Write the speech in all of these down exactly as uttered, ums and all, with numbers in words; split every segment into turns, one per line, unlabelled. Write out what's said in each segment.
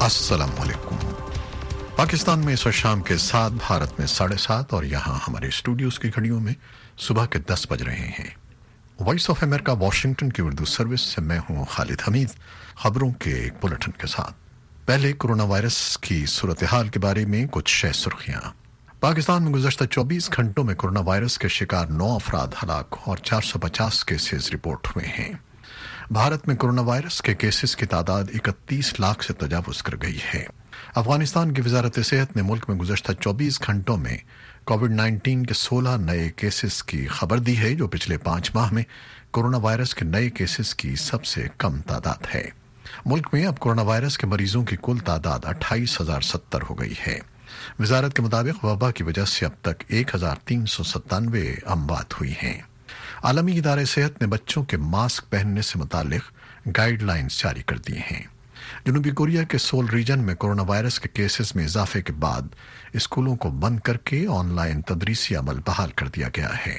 अस्सलाम वालेकुम। पाकिस्तान में इस वक्त शाम के सात, भारत में साढ़े सात और यहाँ हमारे स्टूडियोज की घड़ियों में सुबह के दस बज रहे हैं। वॉइस ऑफ अमेरिका वाशिंगटन की उर्दू सर्विस से मैं हूँ खालिद हमीद, खबरों के एक बुलेटिन के साथ। पहले कोरोना वायरस की सूरत हाल के बारे में कुछ शह सुर्खियाँ। पाकिस्तान में गुज़श्ता चौबीस घंटों में कोरोना वायरस के शिकार नौ अफराद हलाक और चार सौ पचास केसेस रिपोर्ट हुए हैं। भारत में कोरोना वायरस के केसेस की तादाद इकतीस लाख से तजावुज कर गई है। अफगानिस्तान की वजारत सेहत ने मुल्क में गुज़श्ता चौबीस घंटों में कोविड नाइन्टीन के सोलह नए केसेस की खबर दी है, जो पिछले पांच माह में कोरोना वायरस के नए केसेस की सबसे कम तादाद है। मुल्क में अब कोरोना वायरस के मरीजों की कुल तादाद अट्ठाईस हजार सत्तर हो गई है। वजारत के मुताबिक वबा की वजह से अब तक एक हजार तीन सौ सत्तानवे अमवात हुई हैं। आलमी इदारे सेहत ने बच्चों के मास्क पहनने से मुतालिक गाइडलाइंस जारी कर दिए हैं। जनूबी कोरिया के सोल रीजन में कोरोना वायरस के केसेस में इजाफे के बाद स्कूलों को बंद करके ऑनलाइन तदरीसी अमल बहाल कर दिया गया है।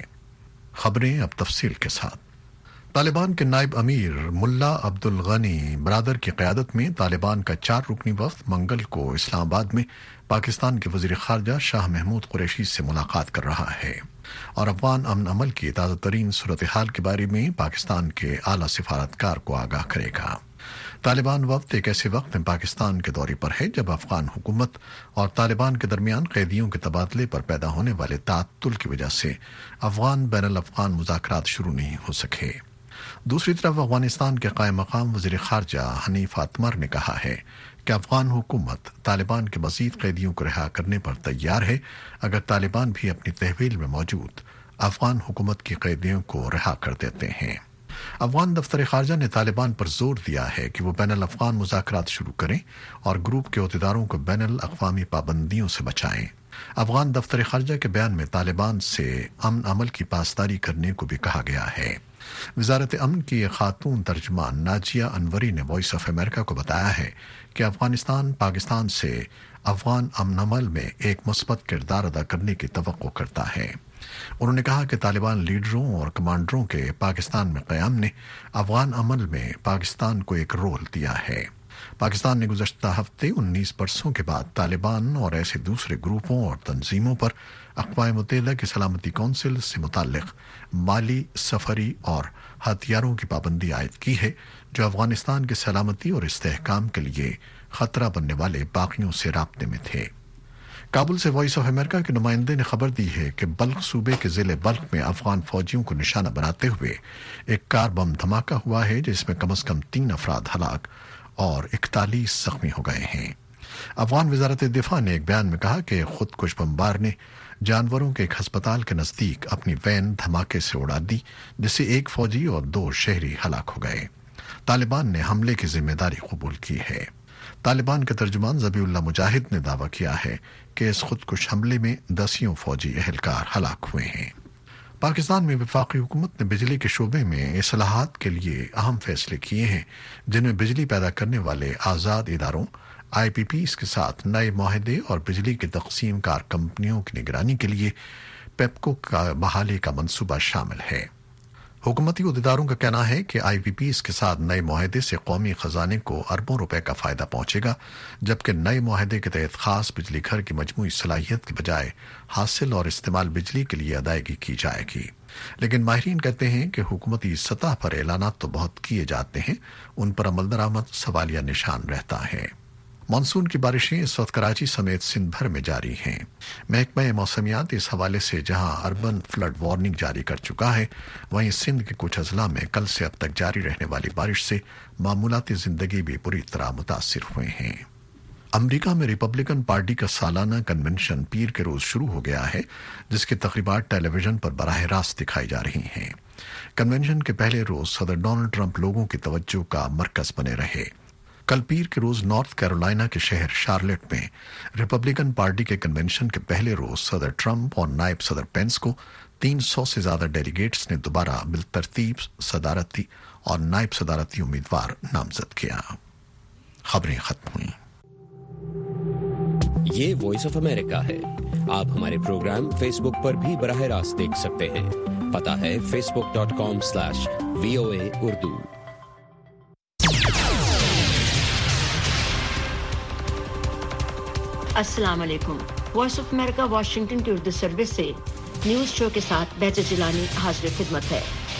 खबरें अब तफसील के साथ। तालिबान के नायब अमीर मुल्ला अब्दुल गनी बरादर की क़यादत में तालिबान का चार रुकनी वफ़द मंगल को इस्लामाबाद में पाकिस्तान के वज़ीर ख़ारजा शाह महमूद कुरैशी से मुलाकात कर रहा है और अफ़गान अमन अमल की ताज़ा तरीन सूरत हाल के बारे में पाकिस्तान के आला सिफारतकार को आगाह करेगा। तालिबान वफ़द एक ऐसे वक्त में पाकिस्तान के दौरे पर है जब अफ़गान हुकूमत और तालिबान के दरमियान कैदियों के तबादले पर पैदा होने वाले ताअत्तुल की वजह से अफ़गान बैनुल अफ़गान मुज़ाकरात शुरू नहीं हो सके। दूसरी तरफ अफगानिस्तान के कायम मकाम वज़ीर ख़ारजा हनीफ अतमर ने कहा है कि अफ़गान हुकूमत तालिबान के मज़ीद कैदियों को रिहा करने पर तैयार है अगर तालिबान भी अपनी तहवील में मौजूद अफ़गान हुकूमत की कैदियों को रिहा कर देते हैं। अफ़गान दफ्तर ख़ारजा ने तालिबान पर जोर दिया है कि वो बैनुल अफ़गान मुज़ाकरात शुरू करें और ग्रुप के अहदेदारों को बैनुल अक़वामी पाबंदियों से बचाएं। अफ़गान दफ्तर ख़ारजा के बयान में तालिबान से अमन अमल की पासदारी करने को भी कहा गया है। वजारत अमन की एक खातून तर्जुमान नाजिया अनवरी ने वॉइस ऑफ अमेरिका को बताया है कि अफगानिस्तान पाकिस्तान से अफगान अमन अमल में एक मुस्बत किरदार अदा करने की तवक्को करता है। उन्होंने कहा कि तालिबान लीडरों और कमांडरों के पाकिस्तान में क़याम ने अफगान अमल में पाकिस्तान को एक रोल दिया है। पाकिस्तान ने गुज़श्ता हफ्ते उन्नीस बरसों के बाद तालिबान और ऐसे दूसरे ग्रुपों और तंजीमों पर अक़वाम मुत्तहिदा की सलामती कौंसिल से मुताल्लिक़ माली, सफरी और हथियारों की पाबंदी आयद की है, जो अफ़गानिस्तान की सलामती और इस्तेहकाम के लिए ख़तरा बनने वाले बागियों से राब्ते में थे। काबुल से वॉइस ऑफ अमेरिका के नुमाइंदे ने खबर दी है कि बल्ख सूबे के ज़िले बल्ख में अफ़गान फ़ौजियों को निशाना बनाते हुए एक कार बम धमाका हुआ है, जिसमें कम अज़ कम तीन अफराद हलाक और इकतालीस जख्मी हो गए हैं। अफ़गान वज़ारत दिफा ने एक बयान में कहा कि खुदकुश बमबार ने जानवरों के एक अस्पताल के नज़दीक अपनी वैन धमाके से उड़ा दी, जिससे एक फौजी और दो शहरी हलाक हो गए। तालिबान ने हमले की जिम्मेदारी कबूल की है। तालिबान के तर्जुमान ज़बीउल्लाह मुजाहिद ने दावा किया है कि इस खुदकुश हमले में दसियों फौजी एहलकार हलाक हुए हैं। पाकिस्तान में वफाकी हुकूमत ने बिजली के शोबे में इस्लाहात के लिए अहम फैसले किए हैं, जिनमें बिजली पैदा करने वाले आज़ाद इदारों आई पी पी के साथ नए माहदे और बिजली की तकसीम कार कंपनियों की निगरानी के लिए पेपको का बहाली का मंसूबा शामिल है। हुकूमती अहदेदारों का कहना है कि आई पी पी के साथ नए माहदे से कौमी खजाने को अरबों रुपए का फायदा पहुंचेगा, जबकि नए माहदे के तहत खास बिजली घर की मजमूई सलाहियत के बजाय हासिल और इस्तेमाल बिजली के लिए अदायगी की जाएगी। लेकिन माहिरीन कहते हैं कि हुकूमती सतह पर ऐलानात तो बहुत किए जाते हैं, उन पर अमल दरामद सवालिया निशान रहता है। मानसून की बारिशें इस वक्त कराची समेत सिंध भर में जारी हैं। महकमा मौसमियात इस हवाले से जहां अर्बन फ्लड वार्निंग जारी कर चुका है, वहीं सिंध के कुछ अजला में कल से अब तक जारी रहने वाली बारिश से मामूलाती जिंदगी भी बुरी तरह मुतासिर हुए हैं। अमेरिका में रिपब्लिकन पार्टी का सालाना कन्वेंशन पीर के रोज शुरू हो गया है, जिसकी तकरीबात टेलीविजन पर बराह रास्त दिखाई जा रही हैं। कन्वेंशन के पहले रोज सदर डोनाल्ड ट्रंप लोगों की तवज्जो का मरकज बने रहे। कल पीर के रोज नॉर्थ कैरोलिना के शहर शार्लेट में रिपब्लिकन पार्टी के कन्वेंशन के पहले रोज सदर ट्रंप और नायब सदर पेंस को तीन सौ से ज्यादा डेलीगेट्स ने दोबारा बिलतरतीब सदारती और नायब सदारती उम्मीदवार नामजद किया। खबरें खत्म हुई।
ये वॉइस ऑफ अमेरिका है। आप हमारे प्रोग्राम फेसबुक पर भी बराह रास्त देख सकते हैं। पता है Facebook dot com slash V O A Urdu.
अस्सलाम वालेकुम। वॉइस ऑफ अमेरिका वाशिंगटन की उर्दू सर्विस से न्यूज़ शो के साथ बैच जिलानी हाजिर खिदमत है।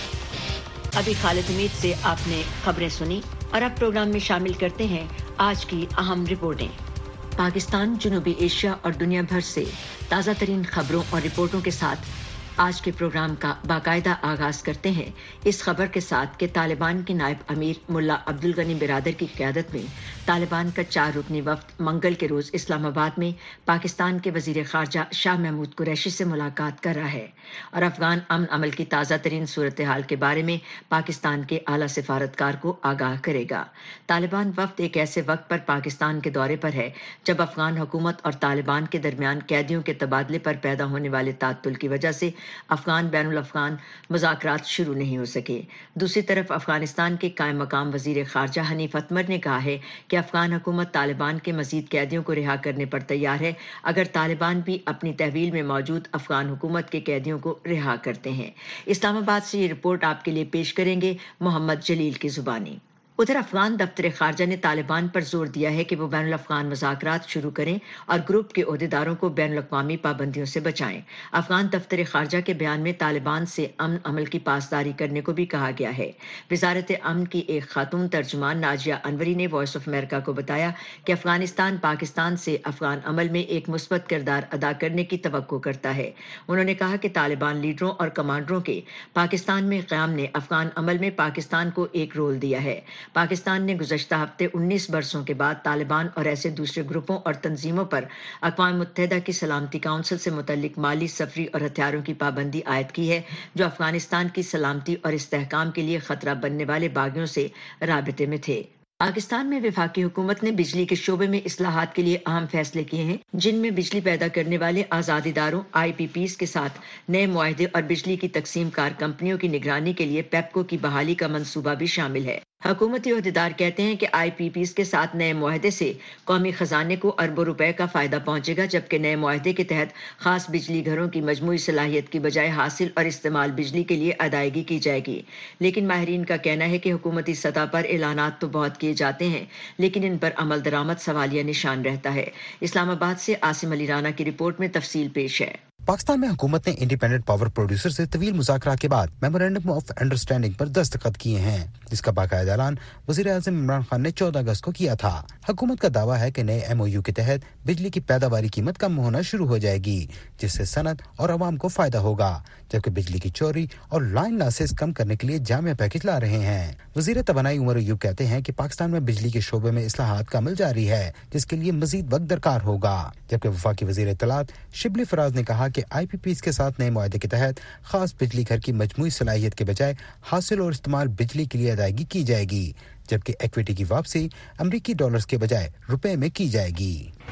अभी खालिद हमीद से आपने खबरें सुनी और अब प्रोग्राम में शामिल करते हैं आज की अहम रिपोर्टें। पाकिस्तान, जनूबी एशिया और दुनिया भर से ताज़ा तरीन खबरों और रिपोर्टों के साथ आज के प्रोग्राम का बाकायदा आगाज करते हैं इस खबर के साथ कि तालिबान के नायब अमीर मुल्ला अब्दुल गनी बिरादर की क़यादत में तालिबान का चार रुकनी वफ्द मंगल के रोज़ इस्लामाबाद में पाकिस्तान के वज़ीर ख़ारजा शाह महमूद कुरैशी से मुलाकात कर रहा है और अफ़गान अमन अमल की ताज़ा तरीन सूरत हाल के बारे में पाकिस्तान के आला सिफारतकार को आगाह करेगा। तालिबान वफ्द एक ऐसे वक्त पर पाकिस्तान के दौरे पर है जब अफ़गान हुकूमत और तालिबान के दरमियान कैदियों के तबादले पर पैदा होने वाले तात्तुल की वजह से अफगान बैनुल अफगान मुज़ाकरात शुरू नहीं हो सके। दूसरी तरफ अफगानिस्तान के कायम मकाम वज़ीर ख़ारजा हनीफ अतमर ने कहा है कि अफगान हुकूमत तालिबान के मज़ीद कैदियों को रिहा करने पर तैयार है अगर तालिबान भी अपनी तहवील में मौजूद अफगान हुकूमत के कैदियों को रिहा करते हैं। इस्लामाबाद से ये रिपोर्ट आपके लिए पेश करेंगे मोहम्मद जलील की ज़ुबानी। उधर अफगान दफ्तर ख़ारजा ने तालिबान पर जोर दिया है कि वो बैनुल अफ़गान मुज़ाकरात शुरू करें और ग्रुप के ओहदेदारों को बैनुल अक़वामी पाबंदियों से बचाएं। अफगान दफ्तर ख़ारजा के बयान में तालिबान से अमन अमल की पासदारी करने को भी कहा गया है। वज़ारत अमन की एक खातून तर्जुमान नाजिया अनवरी ने वॉइस ऑफ अमेरिका को बताया कि अफगानिस्तान पाकिस्तान से अफगान अमल में एक मुस्बत किरदार अदा करने की तवक्को करता है। उन्होंने कहा कि तालिबान लीडरों और कमांडरों के पाकिस्तान में क़याम ने अफगान अमल में पाकिस्तान को एक रोल दिया है। पाकिस्तान ने गुज़श्ता हफ्ते उन्नीस बरसों के बाद तालिबान और ऐसे दूसरे ग्रुपों और तंजीमों पर अक़वाम मुत्तहिदा की सलामती काउंसिल से मुतल्लिक माली, सफरी और हथियारों की पाबंदी आयद की है जो अफगानिस्तान की सलामती और इस्तेहकाम के लिए खतरा बनने वाले बागियों से राबिते में थे। पाकिस्तान में वफाकी हुकूमत ने बिजली के शोबे में इस्लाहात के लिए अहम फैसले किए हैं जिनमें बिजली पैदा करने वाले आज़ाद इदारों आई पी पीज़ के साथ नए मुआहदे और बिजली की तकसीम कार कंपनियों की निगरानी के लिए पेप्को की बहाली का मंसूबा भी शामिल है। हुकूमती ओहदेदार कहते हैं कि आई पी पीज़ के साथ नए मुआहदे से कौमी खजाने को अरबों रुपए का फायदा पहुंचेगा जबकि नए मुआहदे के तहत खास बिजली घरों की मजमूई सलाहियत की बजाय हासिल और इस्तेमाल बिजली के लिए अदायगी की जाएगी। लेकिन माहिरीन का कहना है कि हुकूमती सतह पर ऐलानात तो बहुत किए जाते हैं लेकिन इन पर अमल दरामद सवालिया निशान रहता है। इस्लामाबाद से आसिम अली राना की रिपोर्ट में तफसील पेश है।
पाकिस्तान में हुकूमत ने इंडिपेंडेंट पावर प्रोड्यूसर से तवील मुज़ाकरात के बाद मेमोरेंडम ऑफ अंडरस्टैंडिंग पर दस्तखत किए हैं जिसका बाकायदा ऐलान वज़ीर आज़म इमरान खान ने चौदह अगस्त को किया था। हुकूमत का दावा है कि नए एम ओ यू के तहत बिजली की पैदावारी कीमत कम होना शुरू हो जाएगी जिससे सनत और आवाम को फायदा होगा जबकि बिजली की चोरी और लाइन लॉसेस कम करने के लिए जामिया पैकेज ला रहे हैं। वज़ीर तवानाई उमर अयूब कहते हैं कि पाकिस्तान में बिजली के शोबे में इस्लाहात का अमल जारी है जिसके लिए मजीद वक्त दरकार होगा। जबकि वफाकी वज़ीर इत्तलात शिबली फराज ने कहा कि आई पी पीज़ के साथ नए मुआहदे के तहत खास बिजली घर की मजमूई सलाहियत के बजाय हासिल और इस्तेमाल बिजली के लिए अदायगी की जाएगी जबकि इक्विटी की वापसी अमरीकी डॉलर्स के बजाय रुपए में की जाएगी।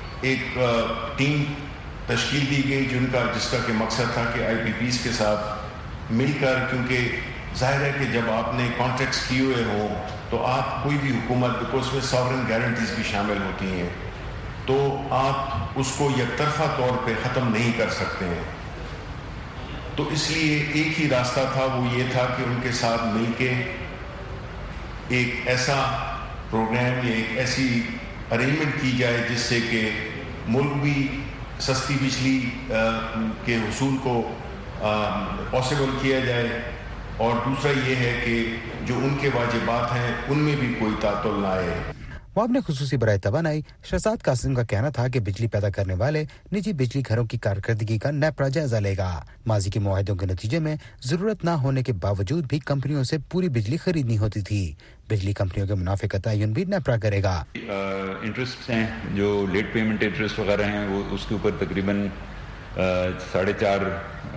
एक टीम तश्कील दी गई जिनका जिसका के मकसद था कि आई पी पीज़ के साथ मिलकर, क्योंकि जाहिर है कि जब आपने कॉन्ट्रैक्ट्स किए हुए हों तो आप कोई भी हुकूमत को उसमें सॉवरेन गारंटीज भी शामिल होती हैं तो आप उसको यकतरफा तौर पे ख़त्म नहीं कर सकते हैं। तो इसलिए एक ही रास्ता था, वो ये था कि उनके साथ मिलके एक ऐसा प्रोग्राम या एक ऐसी अरेंजमेंट की जाए जिससे कि मुल्क भी सस्ती बिजली के हुसूल को पॉसिबल किया जाए और दूसरा ये है कि जो उनके वाजिबात हैं उनमें भी कोई तातुल ना आए।
वाब ने खुसूसी बराए तवानाई शहजाद कासिम का कहना था कि बिजली पैदा करने वाले निजी बिजली घरों की कारकर्दगी का नेपरा जायजा लेगा। माजी के मुआहदों के नतीजे में जरूरत न होने के बावजूद भी कंपनियों से पूरी बिजली खरीदनी होती थी। बिजली कंपनियों के मुनाफे का तयन भी नेपरा करेगा।
इंटरेस्ट हैं जो लेट पेमेंट इंटरेस्ट वगैरह हैं वो उसके ऊपर तकरीबन साढ़े चार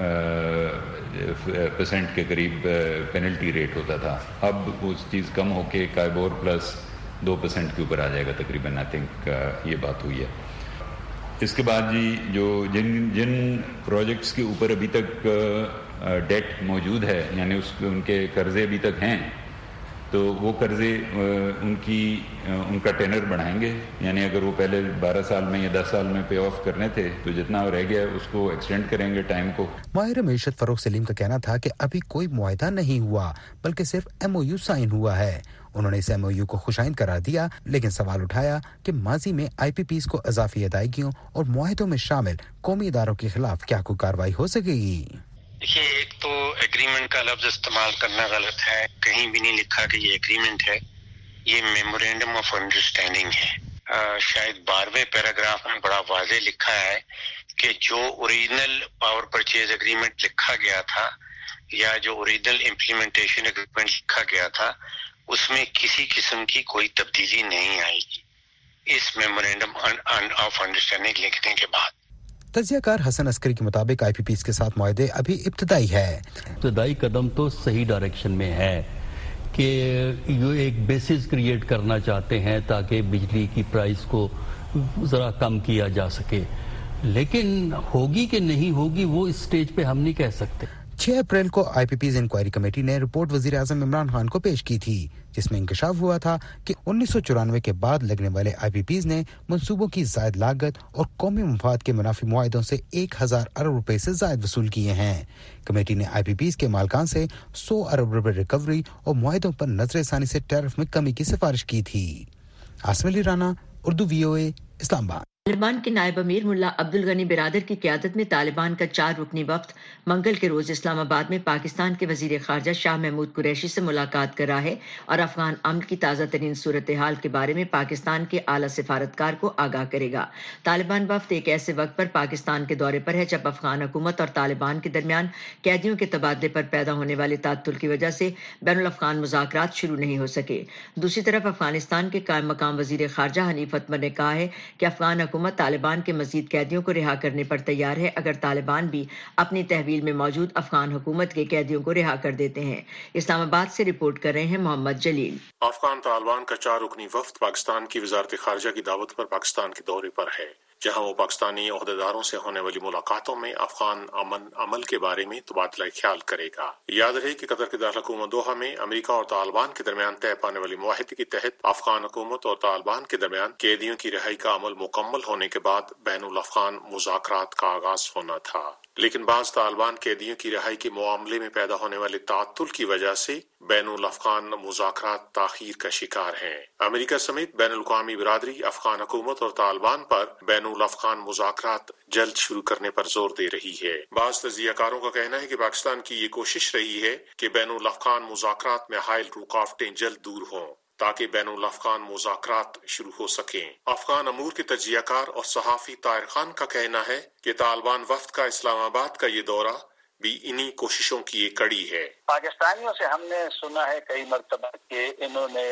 परसेंट के करीब पेनल्टी रेट होता था। अब वो चीज़ कम होके काइबोर प्लस दो परसेंट के ऊपर आ जाएगा तकरीबन। आई थिंक ये बात हुई है। इसके बाद जी जो जिन जिन प्रोजेक्ट्स के ऊपर अभी तक डेट मौजूद है यानी उस उनके कर्जे अभी तक हैं تو وہ قرضے ان کی ان کا ٹینر بڑھائیں گے, یعنی اگر وہ پہلے بارہ سال میں یا دس سال میں پے آف کرنے تھے تو جتنا رہ گیا اس کو ایکسٹینڈ کریں گے ٹائم کو.
ماہر معیشت فروغ سلیم کا کہنا تھا کہ ابھی کوئی معاہدہ نہیں ہوا بلکہ صرف ایم او یو سائن ہوا ہے. انہوں نے اس ایم او یو کو خوشائند قرار دیا, لیکن سوال اٹھایا کہ ماضی میں آئی پی پیز کو اضافی ادائیگیوں اور معاہدوں میں شامل قومی اداروں کے خلاف کیا کوئی کارروائی ہو سکے گی.
دیکھیے, ایک تو ایگریمنٹ کا لفظ استعمال کرنا غلط ہے, کہیں بھی نہیں لکھا کہ یہ ایگریمنٹ ہے, یہ میمورینڈم آف انڈرسٹینڈنگ ہے. آ, شاید بارہویں پیراگراف میں بڑا واضح لکھا ہے کہ جو اوریجنل پاور پرچیز ایگریمنٹ لکھا گیا تھا یا جو اوریجنل امپلیمنٹیشن ایگریمنٹ لکھا گیا تھا اس میں کسی قسم کی کوئی تبدیلی نہیں آئے گی اس میمورینڈم آف انڈرسٹینڈنگ لکھنے کے بعد.
تجزیہ کار حسن عسکری کے مطابق آئی پی پیز کے ساتھ معاہدے ابھی ابتدائی ہے.
ابتدائی قدم تو صحیح ڈائریکشن میں ہے کہ یہ ایک بیسس کریٹ کرنا چاہتے ہیں تاکہ بجلی کی پرائس کو ذرا کم کیا جا سکے, لیکن ہوگی کہ نہیں ہوگی وہ اس سٹیج پہ ہم نہیں کہہ سکتے.
چھ اپریل کو I P Ps inquiry committee نے رپورٹ وزیر اعظم عمران خان کو پیش کی تھی, جس میں انکشاف ہوا تھا کہ انیس سو چورانوے کے بعد لگنے والے آئی پی پیز نے منصوبوں کی زائد لاگت اور قومی مفاد کے منافی معاہدوں سے ایک ہزار ارب روپے سے زائد وصول کیے ہیں. کمیٹی نے آئی پی پیز کے مالکان سے سو ارب روپے ریکوری اور معاہدوں پر نظر ثانی سے ٹیرف میں کمی کی سفارش کی تھی. عاصم علی رانا, اردو وی او اے, اسلام آباد.
طالبان کے نائب امیر ملا عبد الغنی برادر کی قیادت میں طالبان کا چار رکنی وفد منگل کے روز اسلام آباد میں پاکستان کے وزیر خارجہ شاہ محمود قریشی سے ملاقات کر رہا ہے اور افغان امن کی تازہ ترین صورتحال کے بارے میں پاکستان کے اعلیٰ سفارتکار کو آگاہ کرے گا. طالبان وفد ایک ایسے وقت پر پاکستان کے دورے پر ہے جب افغان حکومت اور طالبان کے درمیان قیدیوں کے تبادلے پر پیدا ہونے والے تعطل کی وجہ سے بین الافغان مذاکرات شروع نہیں ہو سکے. دوسری طرف افغانستان کے قائم مقام وزیر خارجہ حنیف اتمر نے کہا ہے کہ افغان حکومت طالبان کے مزید قیدیوں کو رہا کرنے پر تیار ہے اگر طالبان بھی اپنی تحویل میں موجود افغان حکومت کے قیدیوں کو رہا کر دیتے ہیں. اسلام آباد سے رپورٹ کر رہے ہیں محمد جلیل.
افغان طالبان کا چار رکنی وفد پاکستان کی وزارت خارجہ کی دعوت پر پاکستان کے دورے پر ہے, جہاں وہ پاکستانی عہدیداروں سے ہونے والی ملاقاتوں میں افغان امن عمل کے بارے میں تبادلہ خیال کرے گا. یاد رہے کہ قطر کے دارالحکومت دوحہ میں امریکہ اور طالبان کے درمیان طے پانے والی معاہدے کے تحت افغان حکومت اور طالبان کے درمیان قیدیوں کی رہائی کا عمل مکمل ہونے کے بعد بین الافغان مذاکرات کا آغاز ہونا تھا, لیکن بعض طالبان قیدیوں کی رہائی کے معاملے میں پیدا ہونے والے تعطل کی وجہ سے بین الافغان مذاکرات تاخیر کا شکار ہیں. امریکہ سمیت بین الاقوامی برادری افغان حکومت اور طالبان پر بین الافغان مذاکرات جلد شروع کرنے پر زور دے رہی ہے. بعض تجزیہ کاروں کا کہنا ہے کہ پاکستان کی یہ کوشش رہی ہے کہ بین الافغان مذاکرات میں حائل رکاوٹیں جلد دور ہوں تاکہ بین الافغان مذاکرات شروع ہو سکیں. افغان امور کے تجزیہ کار اور صحافی طاہر خان کا کہنا ہے کہ طالبان وفد کا اسلام آباد کا یہ دورہ بھی انہی کوششوں کی ایک کڑی ہے.
پاکستانیوں سے ہم نے سنا ہے کئی مرتبہ کہ انہوں نے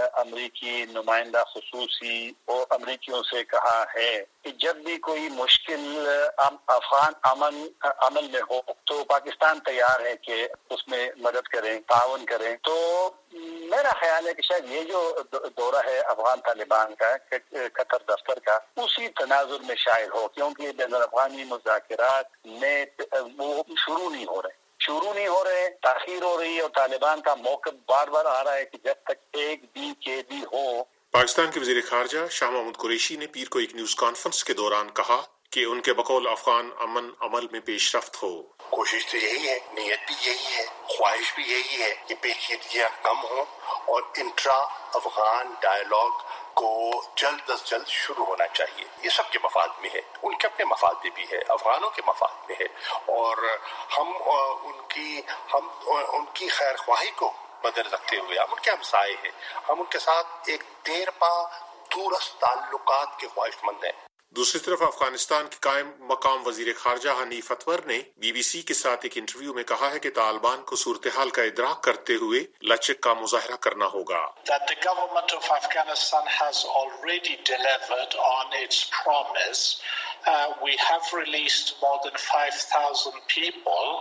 امریکی نمائندہ خصوصی اور امریکیوں سے کہا ہے کہ جب بھی کوئی مشکل افغان امن عمل میں ہو تو پاکستان تیار ہے کہ اس میں مدد کریں, تعاون کریں. تو میرا خیال ہے کہ شاید یہ جو دورہ ہے افغان طالبان کا قطر دفتر کا اسی تناظر میں شائع ہو, کیونکہ بین الاقوامی مذاکرات میں وہ شروع نہیں ہو رہے شروع نہیں ہو رہے تاخیر ہو رہی ہے اور طالبان کا موقف بار بار آ رہا ہے کہ جب تک ایک بھی قیدی ہو.
پاکستان کے وزیر خارجہ شاہ محمود قریشی نے پیر کو ایک نیوز کانفرنس کے دوران کہا کہ ان کے بقول افغان امن عمل میں پیش رفت ہو.
کوشش تو یہی ہے, نیت بھی یہی ہے, خواہش بھی یہی ہے کہ پیچیدگیاں کم ہوں اور انٹرا افغان ڈائلاگ کو جلد از جلد شروع ہونا چاہیے. یہ سب کے مفاد میں ہے, ان کے اپنے مفاد میں بھی ہے, افغانوں کے مفاد میں ہے, اور ہم ان کی ہم ان کی خیر خواہی کو بدل رکھتے ہوئے ہم ان کے ہمسائے ہیں, ہم ان کے ساتھ ایک دیر پا دورست تعلقات کے خواہش مند ہیں.
دوسری طرف افغانستان کے قائم مقام وزیر خارجہ حنیف اتمر نے بی بی سی کے ساتھ ایک انٹرویو میں کہا ہے کہ طالبان کو صورتحال کا ادراک کرتے ہوئے لچک کا مظاہرہ کرنا ہوگا.
That the government of Afghanistan has already delivered on its promise. Uh, we have released more than five thousand people.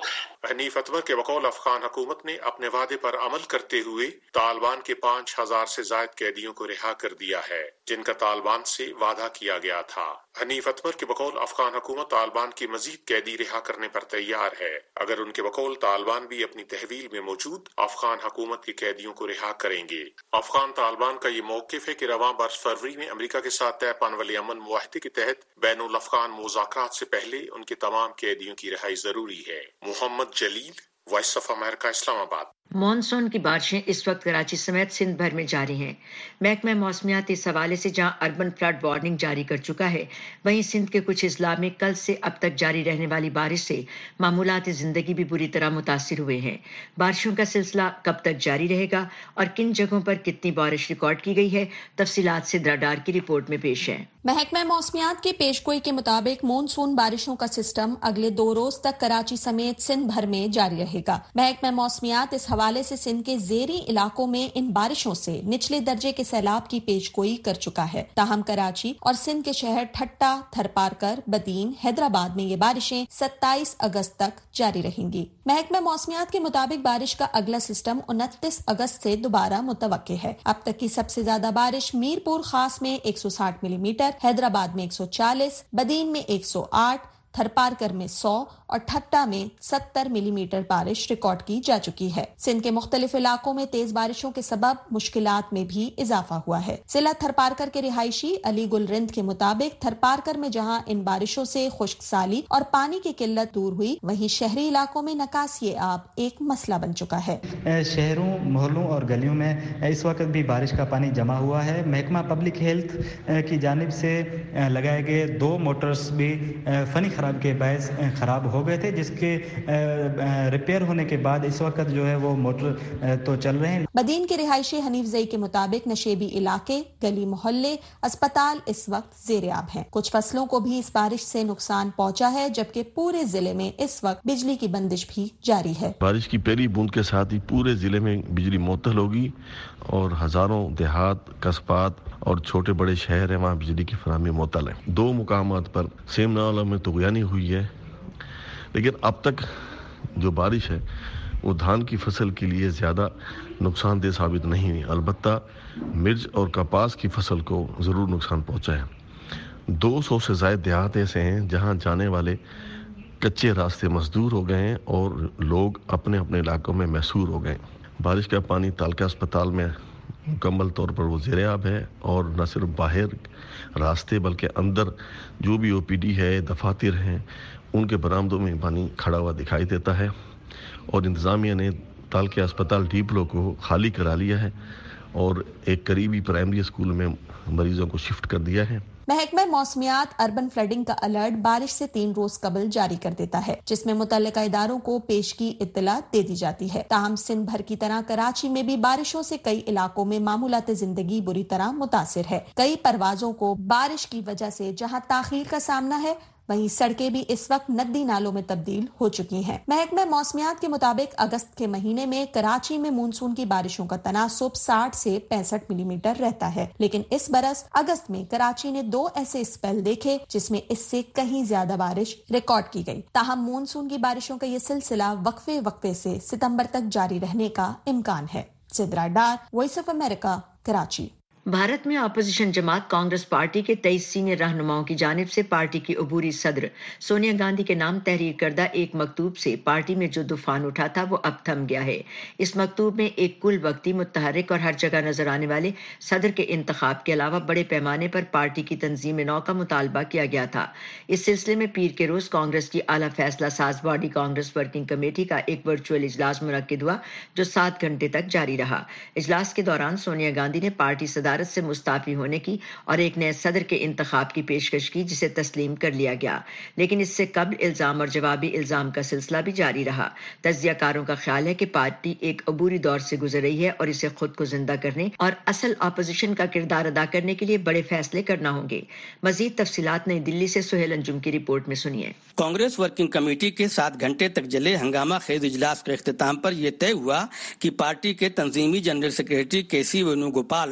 Hanif Ithamar کے بقول افغان حکومت نے اپنے وعدے پر عمل کرتے ہوئے طالبان کے پانچ ہزار سے زائد قیدیوں کو رہا کر دیا ہے جن کا طالبان سے وعدہ کیا گیا تھا۔ حنیف اتمر کے بقول افغان حکومت طالبان کی مزید قیدی رہا کرنے پر تیار ہے اگر ان کے بقول طالبان بھی اپنی تحویل میں موجود افغان حکومت کے قیدیوں کو رہا کریں گے۔ افغان طالبان کا یہ موقف ہے کہ رواں برس فروری میں امریکہ کے ساتھ طے پانے والے امن معاہدے کے تحت بین الافغان مذاکرات سے پہلے ان کے تمام قیدیوں کی رہائی ضروری ہے۔ محمد جلیل، وائس آف امریکہ، اسلام آباد۔
مانسون کی بارشیں اس وقت کراچی سمیت سندھ بھر میں جاری ہیں۔ محکمہ موسمیات اس حوالے سے جہاں اربن فلڈ وارننگ جاری کر چکا ہے، وہیں سندھ کے کچھ اضلاع میں کل سے اب تک جاری رہنے والی بارش سے معمولات زندگی بھی بری طرح متاثر ہوئے ہیں۔ بارشوں کا سلسلہ کب تک جاری رہے گا اور کن جگہوں پر کتنی بارش ریکارڈ کی گئی ہے، تفصیلات سدرا ڈار کی رپورٹ میں پیش ہیں۔
محکمہ موسمیات کی پیش گوئی کے مطابق مونسون بارشوں کا سسٹم اگلے دو روز تک کراچی سمیت سندھ بھر میں جاری رہے گا۔ محکمہ موسمیات اس حوالے سے سندھ کے زیریں علاقوں میں ان بارشوں سے نچلے درجے کے سیلاب کی پیش گوئی کر چکا ہے، تاہم کراچی اور سندھ کے شہر ٹھٹا، تھرپارکر، بدین، حیدرآباد میں یہ بارشیں ستائیس اگست تک جاری رہیں گی۔ محکمہ موسمیات کے مطابق بارش کا اگلا سسٹم انتیس اگست سے دوبارہ متوقع ہے۔ اب تک کی سب سے زیادہ بارش میرپور خاص میں ایک سو ساٹھ ملی میٹر، حیدرآباد میں ایک سو چالیس، بدین میں ایک سو آٹھ، تھرپارکر میں سو اور ٹھٹا میں ستر ملی میٹر بارش ریکارڈ کی جا چکی ہے۔ سندھ کے مختلف علاقوں میں تیز بارشوں کے سبب مشکلات میں بھی اضافہ ہوا ہے۔ ضلع تھرپارکر کے رہائشی علی گل رند کے مطابق تھرپارکر میں جہاں ان بارشوں سے خشک سالی اور پانی کی قلت دور ہوئی، وہیں شہری علاقوں میں نکاسی آب ایک مسئلہ بن چکا ہے۔
شہروں، محلوں اور گلیوں میں اس وقت بھی بارش کا پانی جمع ہوا ہے۔ محکمہ پبلک ہیلتھ کی جانب سے لگائے گئے دو موٹرز بھی فنی خراب کے باعث خراب ہو گئے تھے، جس کے ریپیئر ہونے کے بعد اس وقت جو ہے وہ موٹر تو چل رہے ہیں۔
بدین کے رہائشی حنیف زئی کے مطابق نشیبی علاقے، گلی محلے، اسپتال اس وقت زیر آب ہیں۔ کچھ فصلوں کو بھی اس بارش سے نقصان پہنچا ہے، جبکہ پورے ضلع میں اس وقت بجلی کی بندش بھی جاری ہے۔
بارش کی پہلی بوند کے ساتھ ہی پورے ضلع میں بجلی معطل ہوگی اور ہزاروں دیہات، قصبات اور چھوٹے بڑے شہر ہیں وہاں بجلی کی فراہمی معطل ہے۔ دو مقامات پر سیم نالہ میں طغیانی ہوئی ہے، لیکن اب تک جو بارش ہے وہ دھان کی فصل کے لیے زیادہ نقصان دہ ثابت نہیں ہے، البتہ مرچ اور کپاس کی فصل کو ضرور نقصان پہنچا ہے۔ دو سو سے زائد دیہات ایسے ہیں جہاں جانے والے کچے راستے مسدور ہو گئے ہیں اور لوگ اپنے اپنے علاقوں میں محصور ہو گئے۔ بارش کا پانی تالکہ اسپتال میں مکمل طور پر وہ زیر آب ہے اور نہ صرف باہر راستے بلکہ اندر جو بھی او پی ڈی ہے، دفاتر ہیں، ان کے برآمدوں میں پانی کھڑا ہوا دکھائی دیتا ہے اور انتظامیہ نے تالکہ اسپتال ڈی پلو کو خالی کرا لیا ہے اور ایک قریبی پرائمری اسکول میں مریضوں کو شفٹ کر دیا ہے۔
محکمہ موسمیات اربن فلڈنگ کا الرٹ بارش سے تین روز قبل جاری کر دیتا ہے، جس میں متعلقہ اداروں کو پیش کی اطلاع دے دی جاتی ہے۔ تاہم سندھ بھر کی طرح کراچی میں بھی بارشوں سے کئی علاقوں میں معمولات زندگی بری طرح متاثر ہے۔ کئی پروازوں کو بارش کی وجہ سے جہاں تاخیر کا سامنا ہے، وہیں سڑکیں بھی اس وقت ندی نالوں میں تبدیل ہو چکی ہیں۔ محکمہ موسمیات کے مطابق اگست کے مہینے میں کراچی میں مونسون کی بارشوں کا تناسب ساٹھ سے پینسٹھ ملی میٹر رہتا ہے، لیکن اس برس اگست میں کراچی نے دو ایسے اسپیل دیکھے جس میں اس سے کہیں زیادہ بارش ریکارڈ کی گئی۔ تاہم مونسون کی بارشوں کا یہ سلسلہ وقفے وقفے سے ستمبر تک جاری رہنے کا امکان ہے۔ Sidra Dar, voice of America, Karachi.
Bharat میں اپوزیشن جماعت کانگریس پارٹی کے تیئیس سینئر رہنماؤں کی جانب سے پارٹی کی عبوری صدر سونیا گاندھی کے نام تحریر کردہ ایک مکتوب سے پارٹی میں جو طوفان اٹھا تھا وہ اب تھم گیا ہے۔ اس مکتوب میں ایک کل وقتی متحرک اور ہر جگہ نظر آنے والے صدر کے انتخاب کے علاوہ بڑے پیمانے پر پارٹی کی تنظیم نو کا مطالبہ کیا گیا تھا۔ اس سلسلے میں پیر کے روز کانگریس کی اعلیٰ فیصلہ ساز باڈی کانگریس ورکنگ کمیٹی کا ایک ورچوئل اجلاس منعقد ہوا جو سات گھنٹے تک جاری رہا۔ اجلاس کے دوران سونیا گاندھی نے پارٹی صدارت سے مستعفی ہونے کی اور ایک نئے صدر کے انتخاب کی پیشکش کی جسے تسلیم کر لیا گیا، لیکن اس سے قبل الزام اور جوابی الزام کا سلسلہ بھی جاری رہا۔ تجزیہ کاروں کا خیال ہے کہ پارٹی ایک عبوری دور سے گزر رہی ہے اور اسے خود کو زندہ کرنے اور اصل اپوزیشن کا کردار ادا کرنے کے لیے بڑے فیصلے کرنا ہوں گے۔ مزید تفصیلات نئی دلی سے سہیل انجم کی رپورٹ میں سنیے۔
کانگریس ورکنگ کمیٹی کے سات گھنٹے تک جلے ہنگامہ خیز اجلاس کے اختتام پر یہ طے ہوا کہ پارٹی کے تنظیمی جنرل سیکریٹری کے سی وینو گوپال نئے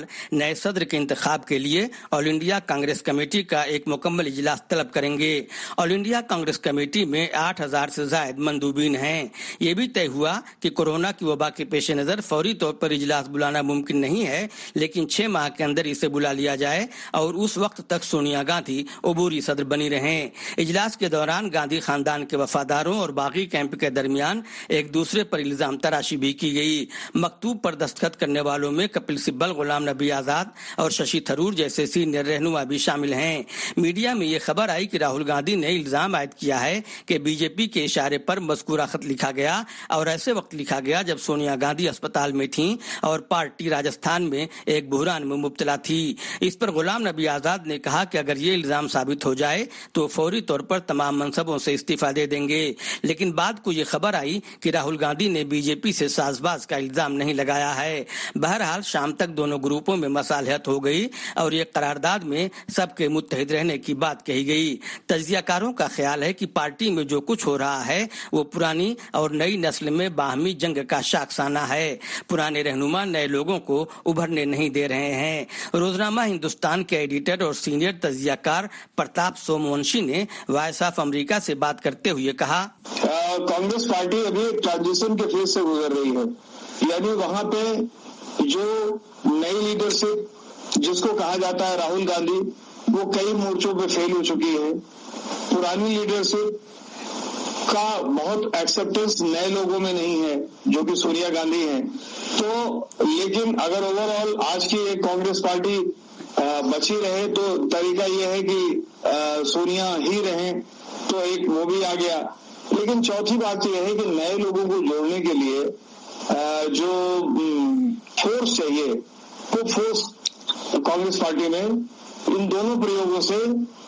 نئے صدر کے انتخاب کے لیے آل انڈیا کانگریس کمیٹی کا ایک مکمل اجلاس طلب کریں گے۔ آل انڈیا کانگریس کمیٹی میں آٹھ ہزار سے زائد مندوبین ہیں۔ یہ بھی طے ہوا کہ کورونا کی وبا کے پیش نظر فوری طور پر اجلاس بلانا ممکن نہیں ہے، لیکن چھ ماہ کے اندر اسے بلا لیا جائے اور اس وقت تک سونیا گاندھی عبوری صدر بنی رہیں۔ اجلاس کے دوران گاندھی خاندان کے وفاداروں اور باغی کیمپ کے درمیان ایک دوسرے پر الزام تراشی بھی کی گئی۔ مکتوب پر دستخط کرنے والوں میں کپل سبل، غلام نبی آزاد اور ششی تھرور جیسے سینئر رہنما بھی شامل ہیں۔ میڈیا میں یہ خبر آئی کہ راہل گاندھی نے الزام عائد کیا ہے کہ بی جے پی کے اشارے پر مذکورہ خط لکھا گیا اور ایسے وقت لکھا گیا جب سونیا گاندھی اسپتال میں تھیں اور پارٹی راجستھان میں ایک بحران میں مبتلا تھی۔ اس پر غلام نبی آزاد نے کہا کہ اگر یہ الزام ثابت ہو جائے تو فوری طور پر تمام منصبوں سے استعفیٰ دے دیں گے، لیکن بعد کو یہ خبر آئی کہ راہل گاندھی نے بی جے پی سے ساز باز کا الزام نہیں لگایا ہے۔ بہرحال شام تک دونوں گروپوں میں مصالحت ہو گئی اور یہ قرارداد میں سب کے متحد رہنے کی بات کہی گئی۔ تجزیہ کاروں کا خیال ہے کہ پارٹی میں جو کچھ ہو رہا ہے وہ پرانی اور نئی نسل میں باہمی جنگ کا شاخسانہ ہے۔ پرانے رہنما نئے لوگوں کو ابھرنے نہیں دے رہے ہیں۔ روزنامہ ہندوستان کے ایڈیٹر اور سینئر تجزیہ کار پرتاپ سومونشی نے وائس آف امریکہ سے بات کرتے ہوئے کہا،
کانگریس پارٹی ابھی ایک ٹرانزیشن کے فیز سے گزر رہی ہے، یعنی وہاں پہ جو نئی لیڈرشپ جس کو کہا جاتا ہے راہل گاندھی، وہ کئی مورچوں پہ فیل ہو چکی ہے۔ پرانی لیڈرشپ کا بہت ایکسپٹنس نئے لوگوں میں نہیں ہے جو کہ سونیا گاندھی ہیں۔ تو لیکن اگر اوور آل آج کی ایک کانگریس پارٹی بچی رہے تو طریقہ یہ ہے کہ سونیا ہی رہیں، تو ایک وہ بھی آ گیا۔ لیکن چوتھی بات یہ ہے کہ نئے لوگوں کو جوڑنے کے لیے جو فورس چاہیے وہ فورس کانگریس پارٹی میں ان دونوں پریوگوں سے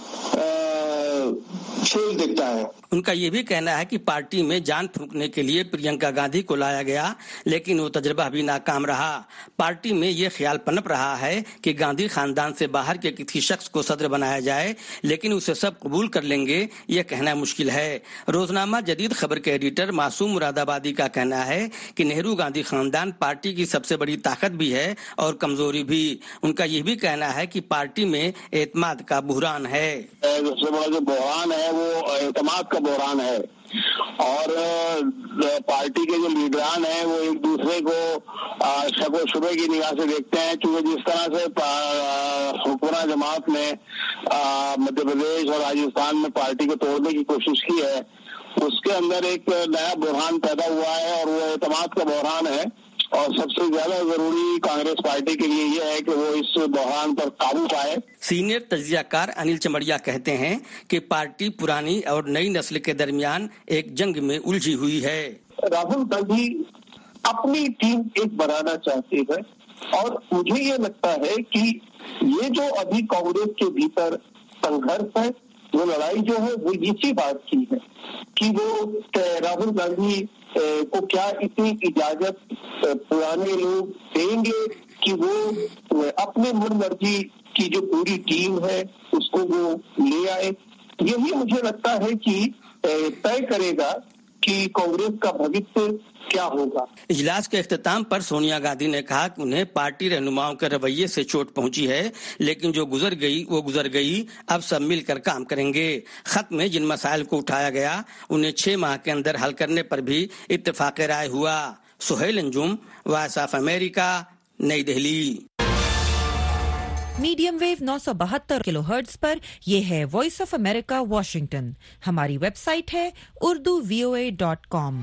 فیل دکھتا ہے۔
ان کا یہ بھی کہنا ہے کہ پارٹی میں جان پھونکنے کے لیے پرینکا گاندھی کو لایا گیا، لیکن وہ تجربہ بھی ناکام رہا۔ پارٹی میں یہ خیال پنپ رہا ہے کہ گاندھی خاندان سے باہر کے کسی شخص کو صدر بنایا جائے، لیکن اسے سب قبول کر لیں گے، یہ کہنا مشکل ہے۔ روزنامہ جدید خبر کے ایڈیٹر معصوم مراد آبادی کا کہنا ہے کہ نہرو گاندھی خاندان پارٹی کی سب سے بڑی طاقت بھی ہے اور کمزوری بھی۔ ان کا یہ بھی کہنا ہے کہ پارٹی میں اعتماد کا بحران ہے۔
سب سے بڑا جو بحران ہے وہ اعتماد کا بحران ہے، اور پارٹی کے جو لیڈران ہیں وہ ایک دوسرے کو شک و شبے کی نگاہ سے دیکھتے ہیں، کیونکہ جس طرح سے حکمراں جماعت نے مدھیہ پردیش اور راجستھان میں پارٹی کو توڑنے کی کوشش کی ہے، اس کے اندر ایک نیا بحران پیدا ہوا ہے اور وہ اعتماد کا بحران ہے۔ اور سب سے زیادہ ضروری کانگریس پارٹی کے لیے یہ ہے کہ وہ اس بحران پر قابو پائے۔
سینئر تجزیہ کار انل چمڑیا کہتے ہیں کہ پارٹی پرانی اور نئی نسل کے درمیان ایک جنگ میں الجھی ہوئی ہے۔
راہل گاندھی اپنی ٹیم ایک بنانا چاہتے ہیں، اور مجھے یہ لگتا ہے کہ یہ جو ابھی کانگریس کے بھیتر سنگھرش ہے، وہ لڑائی جو ہے وہ اسی بات کی ہے کہ وہ راہل گاندھی کو کیا اتنی اجازت پرانے لوگ دیں گے کہ وہ اپنے من مرضی کی جو پوری ٹیم ہے اس کو وہ لے آئے۔ یہی مجھے لگتا ہے کہ طے کرے گا کہ کانگریس کا بھوشیہ کیا ہوگا۔
اجلاس کے اختتام پر سونیا گاندھی نے کہا کہ انہیں پارٹی رہنماؤں کے رویے سے چوٹ پہنچی ہے، لیکن جو گزر گئی وہ گزر گئی، اب سب مل کر کام کریں گے۔ خط میں جن مسائل کو اٹھایا گیا انہیں چھ ماہ کے اندر حل کرنے پر بھی اتفاق رائے ہوا۔ Sohail Anjum, voice of America, نئی دہلی۔
میڈیم ویو نو سو بہتر کلو ہرٹز پر یہ ہے وائس آف امریکہ واشنگٹن۔ ہماری ویب سائٹ ہے Urdu V O A dot com.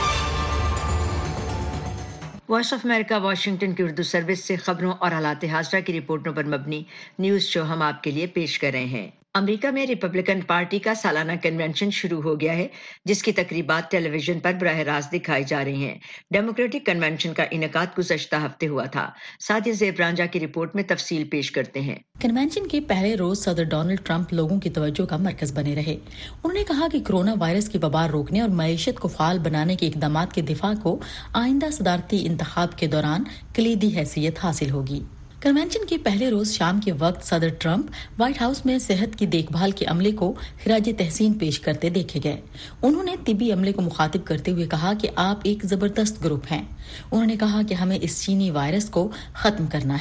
Voice of America Washington کی اردو سروس سے خبروں اور حالات حاضرہ کی رپورٹوں پر مبنی نیوز شو ہم آپ کے لیے پیش کر رہے ہیں۔ امریکہ میں ریپبلکن پارٹی کا سالانہ کنونشن شروع ہو گیا ہے، جس کی تقریبات ٹیلی ویژن پر براہ راست دکھائی جا رہی ہیں۔ ڈیموکریٹک کنونشن کا انعقاد گزشتہ ہفتے ہوا تھا۔ ساتھ ہی زیب رانجا کی رپورٹ میں تفصیل پیش کرتے ہیں۔
کنونشن کے پہلے روز صدر ڈونلڈ ٹرمپ لوگوں کی توجہ کا مرکز بنے رہے۔ انہوں نے کہا کہ کورونا وائرس کی وبا روکنے اور معیشت کو فعال بنانے کے اقدامات کے دفاع کو آئندہ صدارتی انتخاب کے دوران کلیدی حیثیت حاصل ہوگی۔ کنونشن کے پہلے روز شام کے وقت صدر ٹرمپ وائٹ ہاؤس میں صحت کی دیکھ بھال کے عملے کو خراج تحسین پیش کرتے دیکھے گئے۔ انہوں نے طبی عملے کو مخاطب کرتے ہوئے کہا کہ آپ ایک زبردست گروپ ہیں۔ انہوں نے کہا کہ ہمیں اس چینی وائرس کو ختم کرنا ہے۔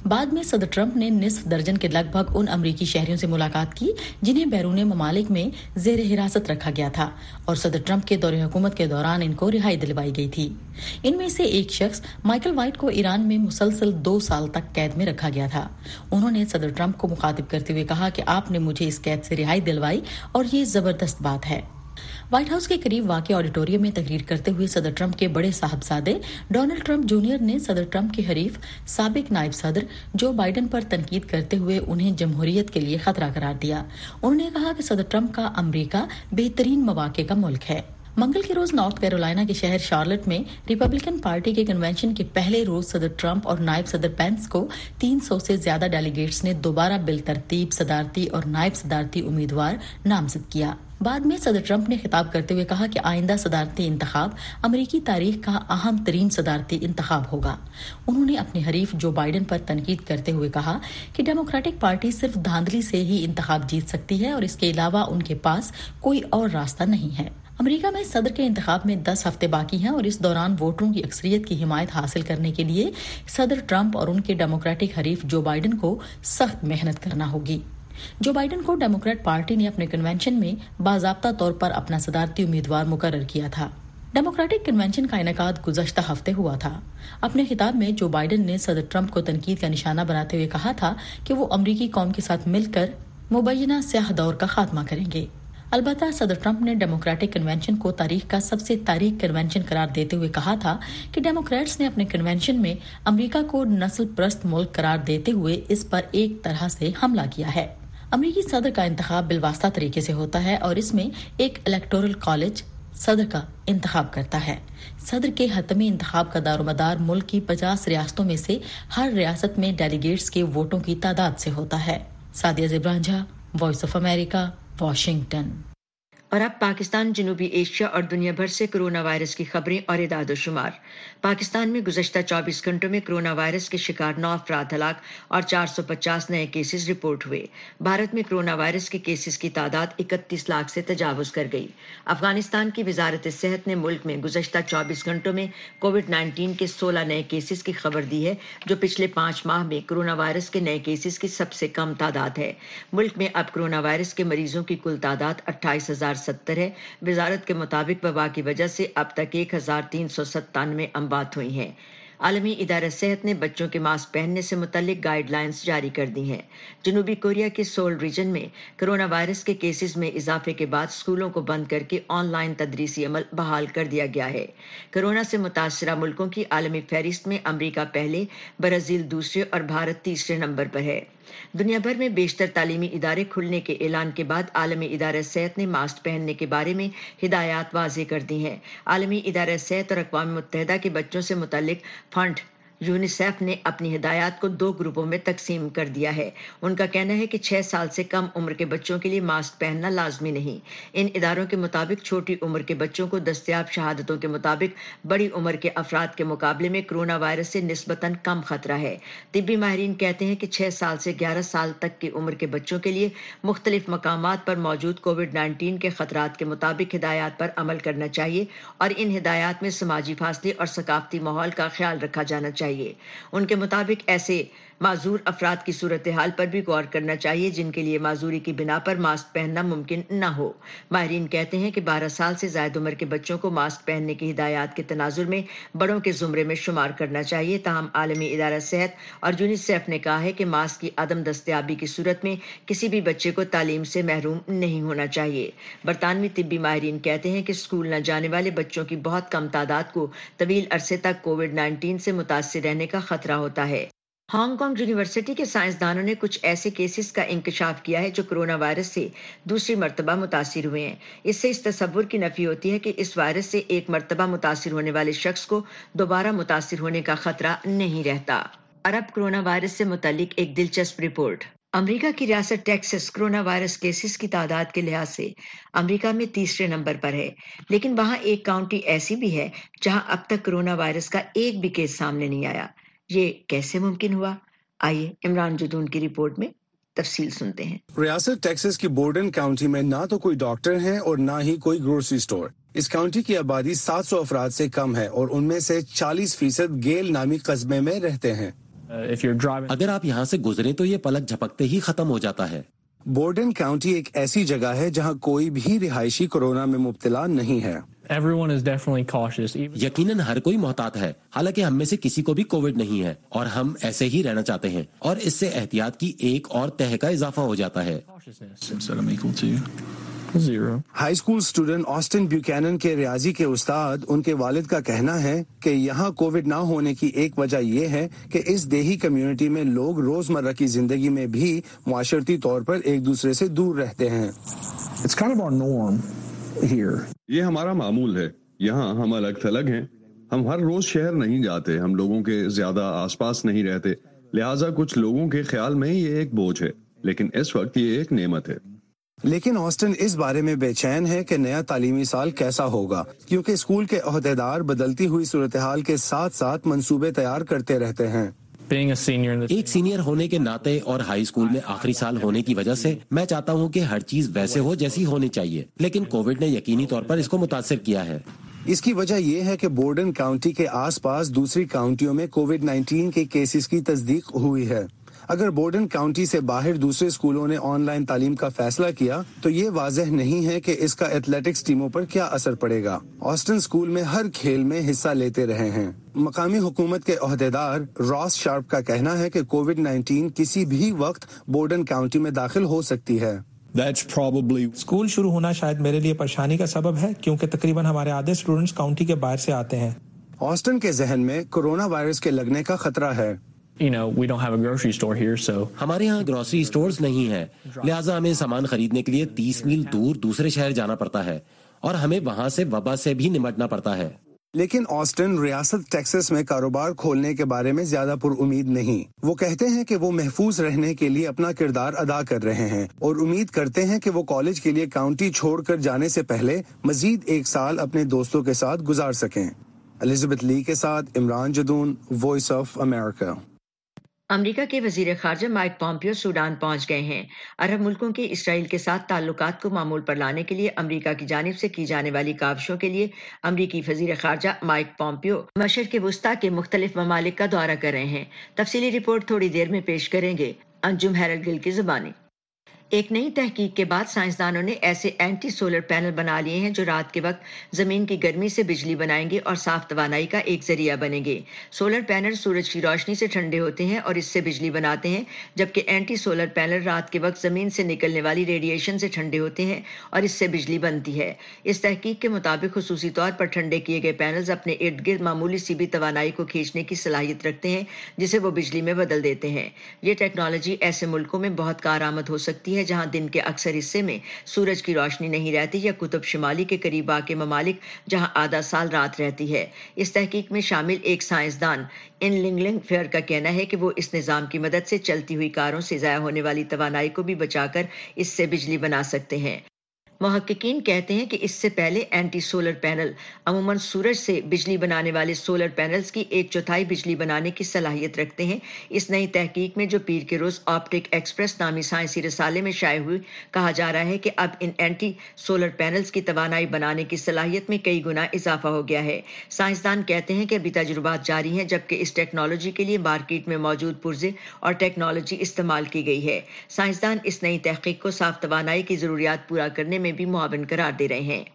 بعد میں صدر ٹرمپ نے نصف درجن کے لگ بھگ ان امریکی شہریوں سے ملاقات کی جنہیں بیرون ممالک میں زیر حراست رکھا گیا تھا اور صدر ٹرمپ کے دور حکومت کے دوران ان کو رہائی دلوائی گئی تھی۔ ان میں سے ایک شخص مائیکل وائٹ کو ایران میں مسلسل دو سال تک قید میں رکھا گیا تھا۔ انہوں نے صدر ٹرمپ کو مخاطب کرتے ہوئے کہا کہ آپ نے مجھے اس قید سے رہائی دلوائی اور یہ زبردست بات ہے۔ وائٹ ہاؤس کے قریب واقع آڈیٹوریم میں تقریر کرتے ہوئے صدر ٹرمپ کے بڑے صاحبزادے ڈونلڈ ٹرمپ جونیئر نے صدر ٹرمپ کے حریف سابق نائب صدر جو بائیڈن پر تنقید کرتے ہوئے انہیں جمہوریت کے لیے خطرہ قرار دیا۔ انہوں نے کہا کہ صدر ٹرمپ کا امریکہ بہترین مواقع کا ملک ہے۔ منگل کے روز نارتھ کیرولائنا کے شہر شارلٹ میں ریپبلکن پارٹی کے کنونشن کے پہلے روز صدر ٹرمپ اور نائب صدر پینس کو تین سو سے زیادہ ڈیلیگیٹس نے دوبارہ بالترتیب صدارتی اور نائب صدارتی امیدوار نامزد کیا۔ بعد میں صدر ٹرمپ نے خطاب کرتے ہوئے کہا کہ آئندہ صدارتی انتخاب امریکی تاریخ کا اہم ترین صدارتی انتخاب ہوگا۔ انہوں نے اپنے حریف جو بائیڈن پر تنقید کرتے ہوئے کہا کہ ڈیموکریٹک پارٹی صرف دھاندلی سے ہی انتخاب جیت سکتی ہے اور اس کے علاوہ ان کے پاس کوئی اور راستہ نہیں ہے۔ امریکہ میں صدر کے انتخاب میں دس ہفتے باقی ہیں اور اس دوران ووٹروں کی اکثریت کی حمایت حاصل کرنے کے لیے صدر ٹرمپ اور ان کے ڈیموکریٹک حریف جو بائیڈن کو سخت محنت کرنا ہوگی۔ جو بائیڈن کو ڈیموکریٹ پارٹی نے اپنے کنونشن میں باضابطہ طور پر اپنا صدارتی امیدوار مقرر کیا تھا۔ ڈیموکریٹک کنونشن کا انعقاد گزشتہ ہفتے ہوا تھا۔ اپنے خطاب میں جو بائیڈن نے صدر ٹرمپ کو تنقید کا نشانہ بناتے ہوئے کہا تھا کہ وہ امریکی قوم کے ساتھ مل کر مبینہ سیاہ دور کا خاتمہ کریں گے۔ البتہ صدر ٹرمپ نے ڈیموکریٹک کنونشن کو تاریخ کا سب سے تاریخ کنونشن قرار دیتے ہوئے کہا تھا کہ ڈیموکریٹس نے اپنے کنونشن میں امریکہ کو نسل پرست ملک قرار دیتے ہوئے اس پر ایک طرح سے حملہ کیا ہے۔ امریکی صدر کا انتخاب بالواسطہ طریقے سے ہوتا ہے اور اس میں ایک الیکٹورل کالج صدر کا انتخاب کرتا ہے۔ صدر کے حتمی انتخاب کا دار و مدار ملک کی پچاس ریاستوں میں سے ہر ریاست میں ڈیلیگیٹس کے ووٹوں کی تعداد سے ہوتا ہے۔ Sadia Zubran Jha, voice of America, Washington.
اور اب پاکستان، جنوبی ایشیا اور دنیا بھر سے کرونا وائرس کی خبریں اور اعداد و شمار۔ پاکستان میں گزشتہ چوبیس گھنٹوں میں کرونا وائرس کے شکار نو افراد ہلاک اور چار سو پچاس نئے کیسز رپورٹ ہوئے۔ بھارت میں کرونا وائرس کے کیسز کی تعداد اکتیس لاکھ سے تجاوز کر گئی۔ افغانستان کی وزارت صحت نے ملک میں گزشتہ چوبیس گھنٹوں میں کووڈ نائنٹین کے سولہ نئے کیسز کی خبر دی ہے، جو پچھلے پانچ ماہ میں کرونا وائرس کے نئے کیسز کی سب سے کم تعداد ہے۔ ملک میں اب کرونا وائرس کے مریضوں کی کل تعداد اٹھائیس ہزار ستر ہے۔ وزارت کے مطابق وبا کی وجہ سے اب تک ایک ہزار تین سو ستانوے اموات ہوئی ہیں۔ عالمی ادارہ صحت نے بچوں کے ماسک پہننے سے متعلق گائیڈ لائنز جاری کر دی ہیں۔ جنوبی کوریا کے سول ریجن میں کرونا وائرس کے کیسز میں اضافے کے بعد اسکولوں کو بند کر کے آن لائن تدریسی عمل بحال کر دیا گیا ہے۔ کرونا سے متاثرہ ملکوں کی عالمی فہرست میں امریکہ پہلے، برازیل دوسرے اور بھارت تیسرے نمبر پر ہے۔ دنیا بھر میں بیشتر تعلیمی ادارے کھلنے کے اعلان کے بعد عالمی ادارہ صحت نے ماسک پہننے کے بارے میں ہدایات واضح کر دی ہیں۔ عالمی ادارہ صحت اور اقوام متحدہ کے بچوں سے متعلق فنڈ یونیسیف نے اپنی ہدایات کو دو گروپوں میں تقسیم کر دیا ہے۔ ان کا کہنا ہے کہ چھ سال سے کم عمر کے بچوں کے لیے ماسک پہننا لازمی نہیں۔ ان اداروں کے مطابق چھوٹی عمر کے بچوں کو دستیاب شہادتوں کے مطابق بڑی عمر کے افراد کے مقابلے میں کرونا وائرس سے نسبتاً کم خطرہ ہے۔ طبی ماہرین کہتے ہیں کہ چھ سال سے گیارہ سال تک کی عمر کے بچوں کے لیے مختلف مقامات پر موجود کووڈ نائنٹین کے خطرات کے مطابق ہدایات پر عمل کرنا چاہیے اور ان ہدایات میں سماجی فاصلے اور ثقافتی ماحول کا خیال رکھا جانا چاہیے۔ ان کے مطابق ایسے معذور افراد کی صورتحال پر بھی غور کرنا چاہیے جن کے لیے معذوری کی بنا پر ماسک پہننا ممکن نہ ہو۔ ماہرین کہتے ہیں کہ بارہ سال سے زائد عمر کے بچوں کو ماسک پہننے کی ہدایات کے تناظر میں بڑوں کے زمرے میں شمار کرنا چاہیے۔ تاہم عالمی ادارہ صحت اور یونیسیف نے کہا ہے کہ ماسک کی عدم دستیابی کی صورت میں کسی بھی بچے کو تعلیم سے محروم نہیں ہونا چاہیے۔ برطانوی طبی ماہرین کہتے ہیں کہ اسکول نہ جانے والے بچوں کی بہت کم تعداد کو طویل عرصے تک کووڈ نائنٹین سے متاثر رہنے کا خطرہ ہوتا ہے۔ ہانگ کانگ یونیورسٹی کے سائنسدانوں نے کچھ ایسے کیسز کا انکشاف کیا ہے جو کرونا وائرس سے دوسری مرتبہ متاثر ہوئے ہیں۔ اس سے اس تصور کی نفی ہوتی ہے کہ اس وائرس سے ایک مرتبہ متاثر ہونے والے شخص کو دوبارہ متاثر ہونے کا خطرہ نہیں رہتا۔ عرب کرونا وائرس سے متعلق ایک دلچسپ رپورٹ۔ امریکہ کی ریاست ٹیکساس کرونا وائرس کیسز کی تعداد کے لحاظ سے امریکہ میں تیسرے نمبر پر ہے، لیکن وہاں ایک کاؤنٹی ایسی بھی ہے جہاں اب تک کرونا وائرس کا ایک بھی کیس سامنے نہیں آیا۔ یہ کیسے ممکن ہوا؟ آئیے عمران جدون کی رپورٹ میں تفصیل سنتے ہیں۔
ریاست ٹیکساس کی بورڈن کاؤنٹی میں نہ تو کوئی ڈاکٹر ہیں اور نہ ہی کوئی گروسری سٹور۔ اس کاؤنٹی کی آبادی سات سو افراد سے کم ہے اور ان میں سے چالیس فیصد گیل نامی قصبے میں رہتے ہیں۔
اگر آپ یہاں سے گزریں تو یہ پلک جھپکتے ہی ختم ہو جاتا ہے.
بورڈن کاؤنٹی ایک ایسی جگہ ہے جہاں کوئی بھی رہائشی کورونا میں مبتلا نہیں ہے.
یقیناً ہر کوئی محتاط ہے، حالانکہ ہم میں سے کسی کو بھی کووڈ نہیں ہے اور ہم ایسے ہی رہنا چاہتے ہیں، اور اس سے احتیاط کی ایک اور تہہ کا اضافہ ہو جاتا ہے.
High school student Austin Buchanan کے ریاضی کے استاد، ان کے والد کا کہنا ہے کہ یہاں کووڈ نہ ہونے کی ایک وجہ یہ ہے کہ اس دیہی کمیونٹی میں لوگ روزمرہ کی زندگی میں بھی معاشرتی طور پر ایک دوسرے سے دور رہتے ہیں.
It's kind of our norm here. یہ ہمارا معمول ہے. یہاں ہم الگ تھلگ ہیں. ہم ہر روز شہر نہیں جاتے، ہم لوگوں کے زیادہ آس پاس نہیں رہتے، لہٰذا کچھ لوگوں کے خیال میں یہ ایک بوجھ ہے، لیکن اس وقت یہ ایک نعمت ہے.
لیکن آسٹن اس بارے میں بے چین ہے کہ نیا تعلیمی سال کیسا ہوگا، کیونکہ اسکول کے عہدیدار بدلتی ہوئی صورتحال کے ساتھ ساتھ منصوبے تیار کرتے رہتے ہیں.
ایک سینئر ہونے کے ناطے اور ہائی اسکول میں آخری سال ہونے کی وجہ سے میں چاہتا ہوں کہ ہر چیز ویسے ہو جیسی ہونی چاہیے، لیکن کووڈ نے یقینی طور پر اس کو متاثر کیا ہے.
اس کی وجہ یہ ہے کہ بورڈن کاؤنٹی کے آس پاس دوسری کاؤنٹیوں میں کووڈ نائنٹین کے کیسز کی تصدیق ہوئی ہے. اگر بورڈن کاؤنٹی سے باہر دوسرے اسکولوں نے آن لائن تعلیم کا فیصلہ کیا تو یہ واضح نہیں ہے کہ اس کا ایتھلیٹکس ٹیموں پر کیا اثر پڑے گا. آسٹن اسکول میں ہر کھیل میں حصہ لیتے رہے ہیں. مقامی حکومت کے عہدیدار راس شارپ کا کہنا ہے کہ کووڈ نائنٹین کسی بھی وقت بورڈن کاؤنٹی میں داخل ہو سکتی ہے.
اسکول شروع ہونا شاید میرے لیے پریشانی کا سبب ہے، کیونکہ تقریباً ہمارے آدھے اسٹوڈنٹس کاؤنٹی کے باہر سے آتے ہیں.
آسٹن کے ذہن میں کورونا وائرس کے لگنے کا خطرہ ہے.
You know, we don't have a grocery store here, so ہمارے ہاں گروسری اسٹورز نہیں ہیں، لہٰذا ہمیں سامان خریدنے کے لیے تیس میل دور دوسرے شہر جانا پڑتا ہے، اور ہمیں وہاں سے وبا سے بھی نمٹنا پڑتا ہے.
لیکن آسٹن ریاست ٹیکساس میں کاروبار کھولنے کے بارے میں زیادہ پر امید نہیں. وہ کہتے ہیں کہ وہ محفوظ رہنے کے لیے اپنا کردار ادا کر رہے ہیں اور امید کرتے ہیں کہ وہ کالج کے لیے کاؤنٹی چھوڑ کر جانے سے پہلے مزید ایک سال اپنے دوستوں کے ساتھ گزار سکیں. الزبتھ لی کے ساتھ Imran Jadoon, voice of America.
America کے وزیر خارجہ مائک پومپیو سوڈان پہنچ گئے ہیں. عرب ملکوں کے اسرائیل کے ساتھ تعلقات کو معمول پر لانے کے لیے امریکہ کی جانب سے کی جانے والی کاوشوں کے لیے امریکی وزیر خارجہ مائک پومپیو مشرق وسطیٰ کے مختلف ممالک کا دورہ کر رہے ہیں. تفصیلی رپورٹ تھوڑی دیر میں پیش کریں گے انجم ہیرل گل کی زبانی. ایک نئی تحقیق کے بعد سائنسدانوں نے ایسے اینٹی سولر پینل بنا لیے ہیں جو رات کے وقت زمین کی گرمی سے بجلی بنائیں گے اور صاف توانائی کا ایک ذریعہ بنیں گے. سولر پینل سورج کی روشنی سے ٹھنڈے ہوتے ہیں اور اس سے بجلی بناتے ہیں، جبکہ اینٹی سولر پینل رات کے وقت زمین سے نکلنے والی ریڈیشن سے ٹھنڈے ہوتے ہیں اور اس سے بجلی بنتی ہے. اس تحقیق کے مطابق خصوصی طور پر ٹھنڈے کیے گئے پینلز اپنے ارد گرد معمولی سی بھی توانائی کو کھینچنے کی صلاحیت رکھتے ہیں جسے وہ بجلی میں بدل دیتے ہیں. یہ ٹیکنالوجی ایسے ملکوں میں بہت کارآمد ہو سکتی ہے جہاں دن کے اکثر حصے میں سورج کی روشنی نہیں رہتی، یا قطب شمالی کے قریب واقع ممالک جہاں آدھا سال رات رہتی ہے. اس تحقیق میں شامل ایک سائنسدان ان لنگلنگ فیئر کا کہنا ہے کہ وہ اس نظام کی مدد سے چلتی ہوئی کاروں سے ضائع ہونے والی توانائی کو بھی بچا کر اس سے بجلی بنا سکتے ہیں. محققین کہتے ہیں کہ اس سے پہلے اینٹی سولر پینل عموماً سورج سے بجلی بنانے والے سولر پینلز کی ایک چوتھائی بجلی بنانے کی صلاحیت رکھتے ہیں. اس نئی تحقیق میں جو پیر کے روز آپٹک ایکسپریس نامی سائنسی رسالے میں شائع ہوئی، کہا جا رہا ہے کہ اب ان اینٹی سولر پینلز کی توانائی بنانے کی صلاحیت میں کئی گنا اضافہ ہو گیا ہے. سائنسدان کہتے ہیں کہ ابھی تجربات جاری ہیں، جبکہ اس ٹیکنالوجی کے لیے مارکیٹ میں موجود پرزے اور ٹیکنالوجی استعمال کی گئی ہے. سائنسدان اس نئی تحقیق کو صاف توانائی کی ضروریات پورا کرنے میں بھی معاون قرار دے رہے ہیں.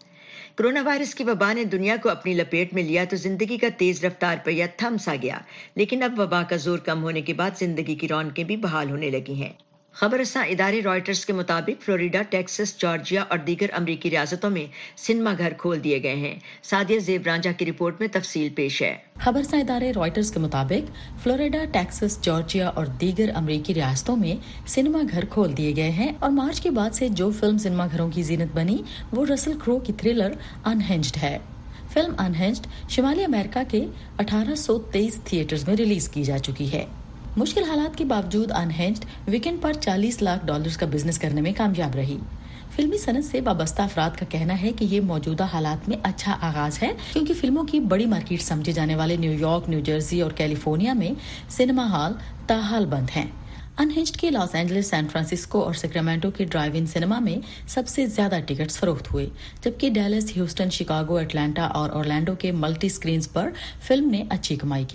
کرونا وائرس کی وبا نے دنیا کو اپنی لپیٹ میں لیا تو زندگی کا تیز رفتار پہیہ تھم سا گیا، لیکن اب وبا کا زور کم ہونے کے بعد زندگی کی رونقیں بھی بحال ہونے لگی ہیں. خبر رساں ادارے رائٹرز کے مطابق فلوریڈا، ٹیکساس، جارجیا اور دیگر امریکی ریاستوں میں سنیما گھر کھول دیے گئے ہیں. سعدیہ زیب رانجھا کی رپورٹ میں تفصیل پیش ہے.
خبر رساں ادارے رائٹرز کے مطابق فلوریڈا، ٹیکساس، جارجیا اور دیگر امریکی ریاستوں میں سنیما گھر کھول دیے گئے ہیں، اور مارچ کے بعد سے جو فلم سنیما گھروں کی زینت بنی وہ رسل کرو کی تھرلر انہنجڈ ہے. فلم انہنجڈ شمالی امریکہ کے اٹھارہ سو تیئیس تھیٹرز میں ریلیز کی جا چکی ہے. مشکل حالات کے باوجود انہنجڈ ویکینڈ پر چالیس لاکھ ڈالرز کا بزنس کرنے میں کامیاب رہی. فلمی صنعت سے وابستہ افراد کا کہنا ہے کہ یہ موجودہ حالات میں اچھا آغاز ہے، کیونکہ فلموں کی بڑی مارکیٹ سمجھے جانے والے نیو یارک، نیو جرسی اور کیلیفورنیا میں سنیما ہال تاحال بند ہیں. انہنجڈ کے لاس اینجلس، سان فرانسسکو اور سیکرامنٹو کے ڈرائیو ان سنیما میں سب سے زیادہ ٹکٹس فروخت ہوئے، جبکہ ڈیلس، ہیوسٹن، شکاگو، اٹلانٹا اور اورلینڈو کے ملٹی سکرینز پر فلم نے اچھی کمائی کی.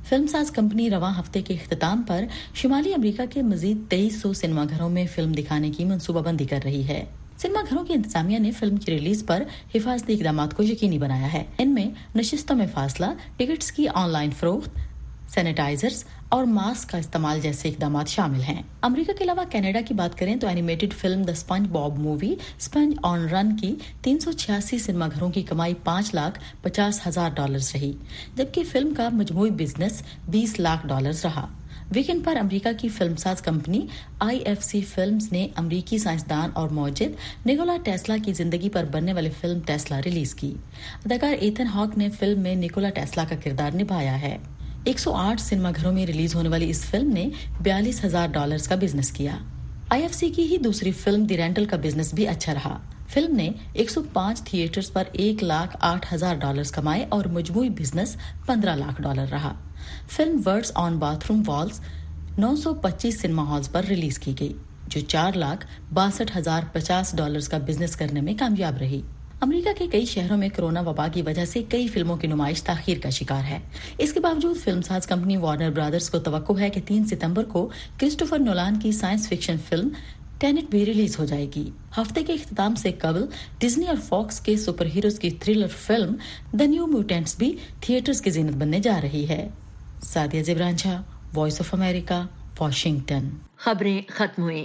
फिल्मसाज कंपनी रवां हफ्ते के इख्तिताम पर शुमाली अमेरिका के मजीद तेईस सौ सिनेमा घरों में फिल्म दिखाने की मंसूबाबंदी कर रही है। सिनेमा घरों की इंतजामिया ने फिल्म की रिलीज पर हिफाजती इकदाम को यकीनी बनाया है। इनमें नशिस्तों में फासला, टिकट्स की ऑनलाइन फरोख्त, सैनिटाइजर्स और मास्क का इस्तेमाल जैसे इकदाम शामिल हैं। अमेरिका के अलावा कनाडा की बात करें तो animated film the SpongeBob movie sponge on run की तीन सौ छियासी सिनेमा घरों की कमाई पाँच लाख पचास हजार डॉलर रही, जबकि फिल्म का मजमूई बिजनेस बीस लाख डॉलर रहा। वीकेंड पर अमेरिका की फिल्मसाज company I F C films ने अमेरिकी साइंसदान और मौजिद निकोला टेस्ला की जिंदगी पर बनने वाली फिल्म टेस्ला रिलीज की। अदाकार एथन हॉक ने फिल्म में निकोला टेस्ला का किरदार निभाया है। एक सौ आठ सिनेमा घरों में रिलीज होने वाली इस फिल्म ने बयालीस हजार डॉलर्स का बिजनेस किया। आई एफ सी की ही दूसरी फिल्म द रेंटल का बिजनेस भी अच्छा रहा। फिल्म ने एक सौ पाँच थिएटर्स पर एक लाख आठ हजार डॉलर्स कमाए और मजमूई बिजनेस पंद्रह लाख डॉलर रहा। Film words on bathroom walls नौ सौ पच्चीस सिनेमा हॉल्स पर रिलीज की गई, जो चार लाख बासठ हजार पचास डॉलर्स का बिजनेस करने में कामयाब रही। अमेरिका के कई शहरों में कोरोना वबा की वजह से कई फिल्मों की नुमाइश ताखीर का शिकार है। इसके बावजूद फिल्मसाज कंपनी वार्नर ब्रदर्स को तवक्को है कि तीन सितंबर को क्रिस्टोफर नोलान की साइंस फिक्शन फिल्म टेनेट भी रिलीज हो जाएगी। हफ्ते के इख्तिताम से कबल डिज्नी और फॉक्स के सुपर हीरोज की thriller film the new mutants भी थिएटर्स की जीनत बनने जा रही है। Sadia Jibran Shah, voice of America, Washington.
खबरें खत्म हुई।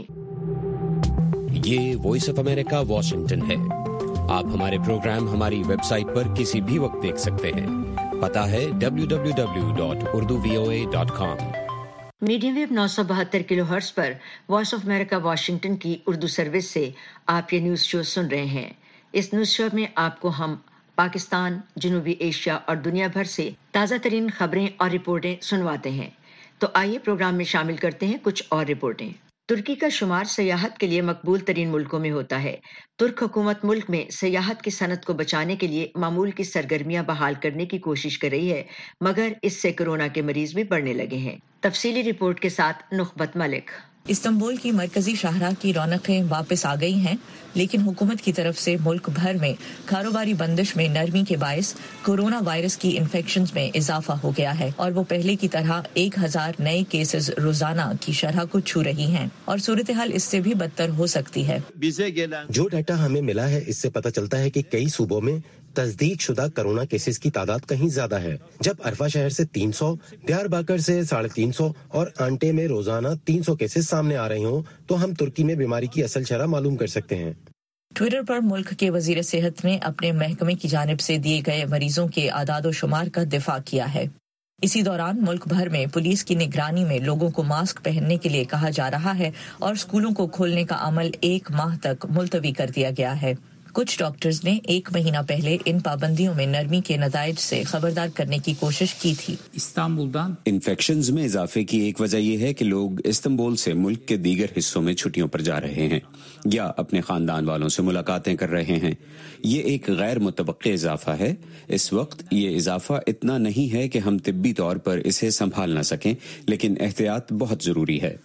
ये वॉइस ऑफ अमेरिका वॉशिंगटन है। आप हमारे प्रोग्राम हमारी वेबसाइट पर किसी भी वक्त देख सकते हैं। पता है W W W dot Urdu V O A dot com.
Medium wave नौ सौ बहत्तर किलो हर्ट्ज पर वॉइस ऑफ अमेरिका वाशिंगटन की उर्दू सर्विस से आप ये न्यूज़ शो सुन रहे हैं। इस न्यूज़ शो में आपको हम पाकिस्तान, जनूबी एशिया और दुनिया भर से ताज़ा तरीन खबरें और रिपोर्टें सुनवाते हैं। तो आइए प्रोग्राम में शामिल करते हैं कुछ और रिपोर्टें। तुर्की का शुमार सयाहत के लिए मकबूल तरीन मुल्कों में होता है। तुर्क हुकूमत मुल्क में सयाहत की सनत को बचाने के लिए मामूल की सरगर्मियां बहाल करने की कोशिश कर रही है, मगर इससे कोरोना के मरीज भी बढ़ने लगे हैं। तफसीली रिपोर्ट के साथ नुखबत मलिक।
इस्तांबुल की मरकजी शाहराह की रौनकें वापस आ गई हैं, लेकिन हुकूमत की तरफ से मुल्क भर में कारोबारी बंदिश में नरमी के बायस कोरोना वायरस की इन्फेक्शंस में इजाफा हो गया है और वो पहले की तरह एक हजार नए केसेस रोजाना की शरह को छू रही हैं और सूरत हाल इससे भी बदतर हो सकती है।
जो डाटा हमें मिला है इससे पता चलता है कि कई सूबों में तस्दीक शुदा कोरोना केसेस की तादाद कहीं ज्यादा है। जब अरफा शहर से तीन सौ, दियारबकर से साढ़े तीन सौ और आंटे में रोजाना तीन सौ केसेस सामने आ रहे हों, तो हम तुर्की में बीमारी की असल शरह मालूम कर सकते हैं।
ट्विटर पर मुल्क के वजीर सेहत ने अपने महकमे की जानिब से दिए गए मरीजों के आदाद शुमार का दिफा किया है। इसी दौरान मुल्क भर में पुलिस की निगरानी में लोगों को मास्क पहनने के लिए कहा जा रहा है और स्कूलों को खोलने का अमल एक माह तक मुलतवी कर दिया गया है। कुछ डॉक्टर्स ने एक महीना पहले इन पाबंदियों में नरमी के नताइज से खबरदार करने की कोशिश की थी।
इन्फेक्शंस में इजाफे की एक वजह यह है कि लोग इस्तांबुल से मुल्क के दीगर हिस्सों में छुट्टियों पर जा रहे हैं या अपने खानदान वालों से मुलाकातें कर रहे हैं। ये एक गैर मुतवक्के इजाफा है। इस वक्त ये इजाफा इतना नहीं है कि हम तिब्बी तौर पर इसे संभाल न सकें, लेकिन एहतियात बहुत जरूरी है।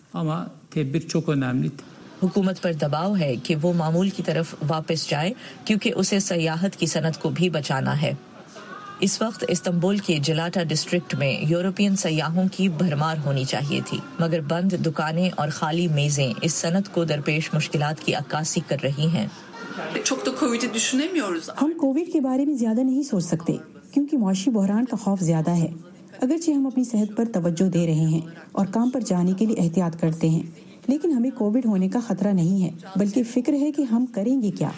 हुकूमत पर दबाव है कि वो मामूल की तरफ वापस जाए, क्योंकि उसे सयाहत की सनत को भी बचाना है। इस वक्त इस्तांबुल के जिलाटा डिस्ट्रिक्ट में यूरोपियन सयाहों की भरमार होनी चाहिए थी, मगर बंद दुकानें और खाली मेजें इस सनत को दरपेश मुश्किलात की अक्कासी कर रही हैं।
हम कोविड के बारे में ज्यादा नहीं सोच सकते, क्योंकि मौशी बहरान का खौफ ज्यादा है। अगरचे हम अपनी सेहत पर तवज्जो दे रहे हैं और काम पर जाने के लिए एहतियात करते हैं, लेकिन हमें कोविड होने का खतरा नहीं है, बल्कि फिक्र है कि हम करेंगे क्या।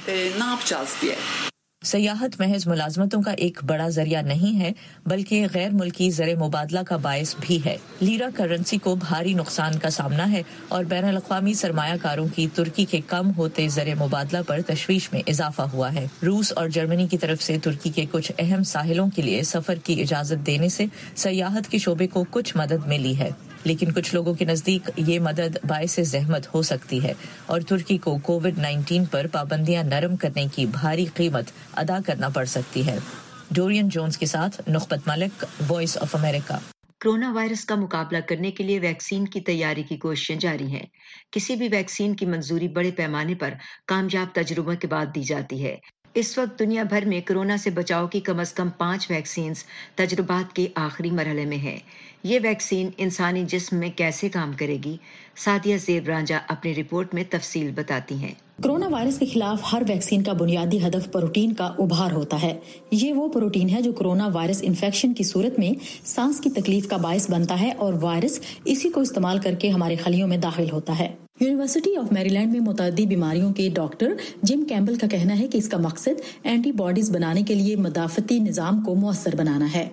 सयाहत महज मुलाजमतों का एक बड़ा जरिया नहीं है, बल्कि गैर मुल्की ज़र मुबादला का बायस भी है। लीरा करेंसी को भारी नुकसान का सामना है और बैनुल अक़वामी सरमायाकारों की तुर्की के कम होते ज़र मुबादला पर तशवीश में इजाफा हुआ है। रूस और जर्मनी की तरफ से तुर्की के कुछ अहम साहिलों के लिए सफर की इजाजत देने से सयाहत के शोबे को कुछ मदद मिली है, लेकिन कुछ लोगों के नजदीक ये मदद बायसे ज़हमत हो सकती है और तुर्की को कोविड नाइनटीन पर पाबंदियां नरम करने की भारी कीमत अदा करना पड़ सकती है। डोरियन जोन्स के साथ Nukhbat Malik, voice of America.
Corona virus का मुकाबला करने के लिए वैक्सीन की तैयारी की कोशिशें जारी हैं। किसी भी वैक्सीन की मंजूरी बड़े पैमाने पर कामयाब तजुर्बों के बाद दी जाती है। इस वक्त दुनिया भर में कोरोना से बचाव की कम से कम पांच वैक्सीन्स तजुर्बात के आखिरी मरहले में है। ये वैक्सीन इंसानी जिस्म में कैसे काम करेगी, सादिया ज़ेब रांझा अपनी रिपोर्ट में तफसील बताती हैं।
कोरोना वायरस के खिलाफ हर वैक्सीन का बुनियादी हदफ प्रोटीन का उभार होता है। ये वो प्रोटीन है जो कोरोना वायरस इन्फेक्शन की सूरत में सांस की तकलीफ का बायस बनता है और वायरस इसी को इस्तेमाल करके हमारे खलियों में दाखिल होता है। यूनिवर्सिटी ऑफ मैरीलैंड में मुतअद्दी बीमारियों के डॉक्टर जिम कैम्बल का कहना है कि इसका मकसद एंटीबॉडीज बनाने के लिए मदाफती निजाम को मुअस्सर बनाना है।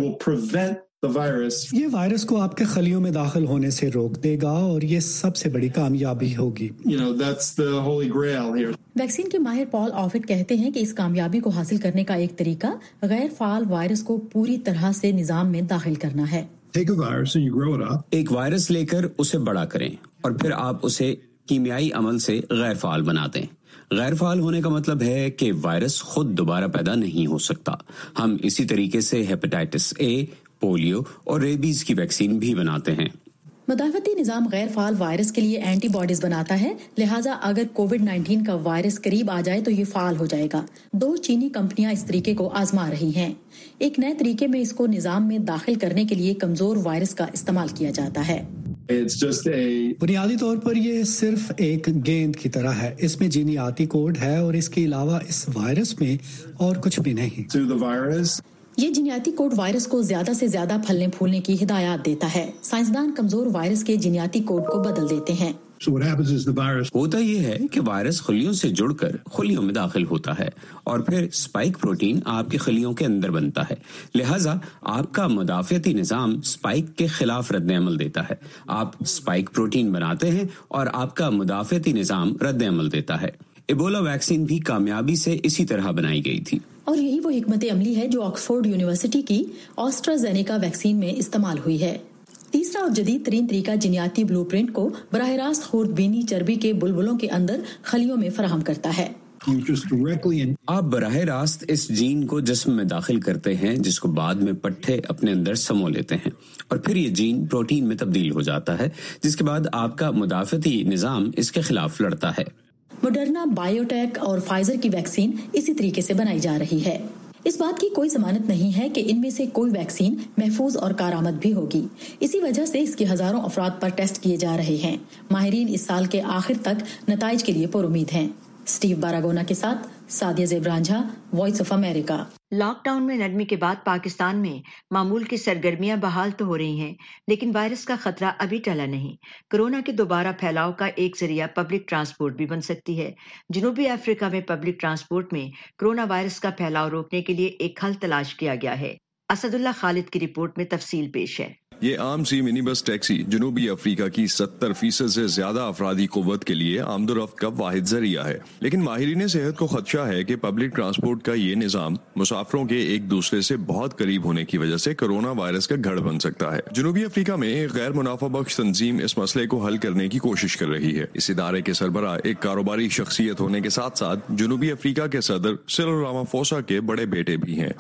ये वायरस को आपके खलियों में दाखिल होने से रोक देगा और ये सबसे बड़ी कामयाबी होगी।
You know, that's the holy grail here.
Vaccine के माहिर पॉल ऑफिट कहते हैं कि इस कामयाबी को हासिल करने का एक तरीका गैर फाल वायरस को पूरी तरह से निजाम में दाखिल करना है।
Take a virus and you grow it up.
एक वायरस लेकर उसे बड़ा करें और फिर आप उसे कीमियाई अमल से गैर फाल बना दें। गैर फाल होने का मतलब है कि वायरस खुद दोबारा पैदा नहीं हो सकता। हम इसी तरीके से हेपेटाइटिस ए, पोलियो और रेबीज की वैक्सीन भी बनाते हैं।
मदाफती निजाम गैर फाल वायरस के लिए एंटीबॉडीज बनाता है, लिहाजा अगर कोविड नाइन्टीन का वायरस करीब आ जाए तो ये फाल हो जाएगा। दो चीनी कंपनियां इस तरीके को आजमा रही हैं। एक नए तरीके में इसको निजाम में दाखिल करने के लिए कमजोर वायरस का इस्तेमाल किया जाता है।
बुनियादी तौर पर ये सिर्फ एक गेंद की तरह है। इसमें जीनियाती कोड है और इसके अलावा इस वायरस में और कुछ भी नहीं।
ये जीनियाती कोड वायरस को ज्यादा से ज्यादा फलने फूलने की हिदायत देता है। साइंसदान कमजोर वायरस के जीनियाती कोड को बदल देते हैं।
So what happens is the virus...
होता ये है कि वायरस खलियों से जुड़कर खलियों में दाखिल होता है और फिर स्पाइक प्रोटीन आपके खलियों के अंदर बनता है। लिहाजा आपका मुदाफियती निजाम स्पाइक के खिलाफ रद्द-ए-अमल देता है। आप स्पाइक प्रोटीन बनाते हैं और आपका मुदाफियती निजाम रद्द-ए-अमल देता है। इबोला वैक्सीन भी कामयाबी से इसी तरह बनाई गई थी
और यही वो हिकमत अमली है जो ऑक्सफोर्ड यूनिवर्सिटी की ऑस्ट्राजेनेका वैक्सीन में इस्तेमाल हुई है। तीसरा और जदीद तरीन तरीका जीनियाती ब्लूप्रिंट को बराह रास्त खुर्दबीनी चर्बी के बुलबुलों के अंदर खलियों में फराहम करता है।
आप बराह रास्त इस जीन को जिस्म में दाखिल करते हैं, जिसको बाद में पट्टे अपने अंदर समो लेते हैं और फिर ये जीन प्रोटीन में तब्दील हो जाता है, जिसके बाद आपका मुदाफियती निजाम इसके खिलाफ लड़ता है।
मॉडर्ना, बायोटेक और फाइजर की वैक्सीन इसी तरीके से बनाई जा रही है। इस बात की कोई जमानत नहीं है कि इनमें से कोई वैक्सीन महफूज और कारआमद भी होगी। इसी वजह से इसके हजारों अफराद पर टेस्ट किए जा रहे हैं। माहिरीन इस साल के आखिर तक नताइज के लिए पुरुमीद हैं। स्टीव बारागोना के साथ Sadia Zeb Ranjha, voice of America.
Lockdown में नरमी के बाद पाकिस्तान में मामूल की सरगर्मियां बहाल तो हो रही हैं, लेकिन वायरस का खतरा अभी टला नहीं। कोरोना के दोबारा फैलाव का एक जरिया पब्लिक ट्रांसपोर्ट भी बन सकती है। जनूबी अफ्रीका में पब्लिक ट्रांसपोर्ट में कोरोना वायरस का फैलाव रोकने के लिए एक हल तलाश किया गया है। असदुल्ला खालिद की रिपोर्ट में तफसील पेश है।
ये आम सी मिनी बस टैक्सी जनूबी अफ्रीका की सत्तर फीसद से ज्यादा अफरादी कुव्वत के लिए आमदोरफ्त का वाहिद जरिया है, लेकिन माहिरीन सेहत को खदशा है कि पब्लिक ट्रांसपोर्ट का ये निज़ाम मुसाफिरों के एक दूसरे से बहुत करीब होने की वजह से कोरोना वायरस का गढ़ बन सकता है। जनूबी अफ्रीका में एक गैर मुनाफा बख्श तंजीम इस मसले को हल करने की कोशिश कर रही है। इस इदारे के सरबराह एक कारोबारी शख्सियत होने के साथ साथ जनूबी अफ्रीका के सदर सिरिल रामाफोसा के बड़े बेटे भी हैं।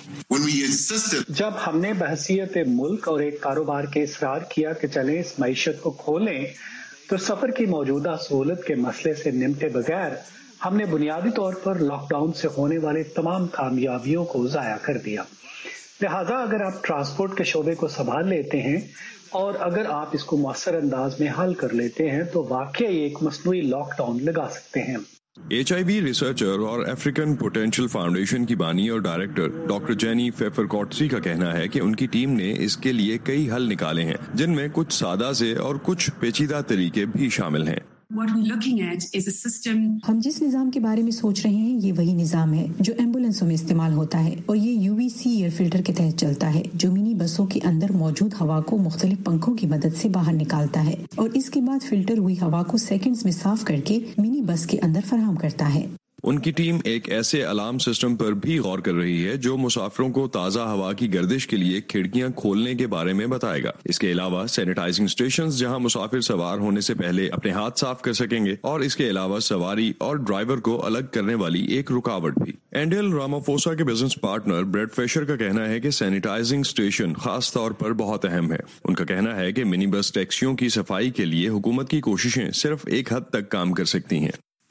जब हमने बहसियत मुल्क और एक कारोबार के इसरार किया कि चलें इस मईशत को खोलें, तो सफर की मौजूदा सहूलत के मसले से निमटे बगैर हमने बुनियादी तौर पर लॉकडाउन से होने वाले तमाम कामयाबियों को जाया कर दिया। लिहाजा अगर आप ट्रांसपोर्ट के शोबे को संभाल लेते हैं और अगर आप इसको मौसर अंदाज में हल कर लेते हैं तो वाकई एक मसनूई लॉकडाउन लगा सकते हैं।
एच आई वी रिसर्चर और अफ्रीकन पोटेंशियल फाउंडेशन की बानी और डायरेक्टर डॉक्टर जेनी फेफरकॉट्सी का कहना है कि उनकी टीम ने इसके लिए कई हल निकाले हैं, जिनमें कुछ सादा से और कुछ पेचीदा तरीके भी शामिल हैं।
What we're looking at is a system... हम जिस निजाम के बारे में सोच रहे हैं ये वही निजाम है जो एम्बुलेंसों में इस्तेमाल होता है और ये U V C air filter के तहत चलता है, जो मिनी बसों के अंदर मौजूद हवा को मुख्तलिफ पंखों की मदद से बाहर निकालता है और इसके बाद फिल्टर हुई हवा को सेकंड्स में साफ करके मिनी बस के अंदर फराहम करता है।
उनकी टीम एक ऐसे अलार्म सिस्टम पर भी गौर कर रही है जो मुसाफिरों को ताज़ा हवा की गर्दिश के लिए खिड़कियां खोलने के बारे में बताएगा। इसके अलावा सैनिटाइजिंग स्टेशंस जहां मुसाफिर सवार होने से पहले अपने हाथ साफ कर सकेंगे और इसके अलावा सवारी और ड्राइवर को अलग करने वाली एक रुकावट भी। एंडेल रामाफोसा के बिजनेस पार्टनर ब्रेड फेशर का कहना है कि सैनिटाइजिंग स्टेशन खास तौर पर बहुत अहम है। उनका कहना है कि मिनी बस टैक्सियों की सफाई के लिए हुकूमत की कोशिशें सिर्फ एक हद तक काम कर सकती हैं।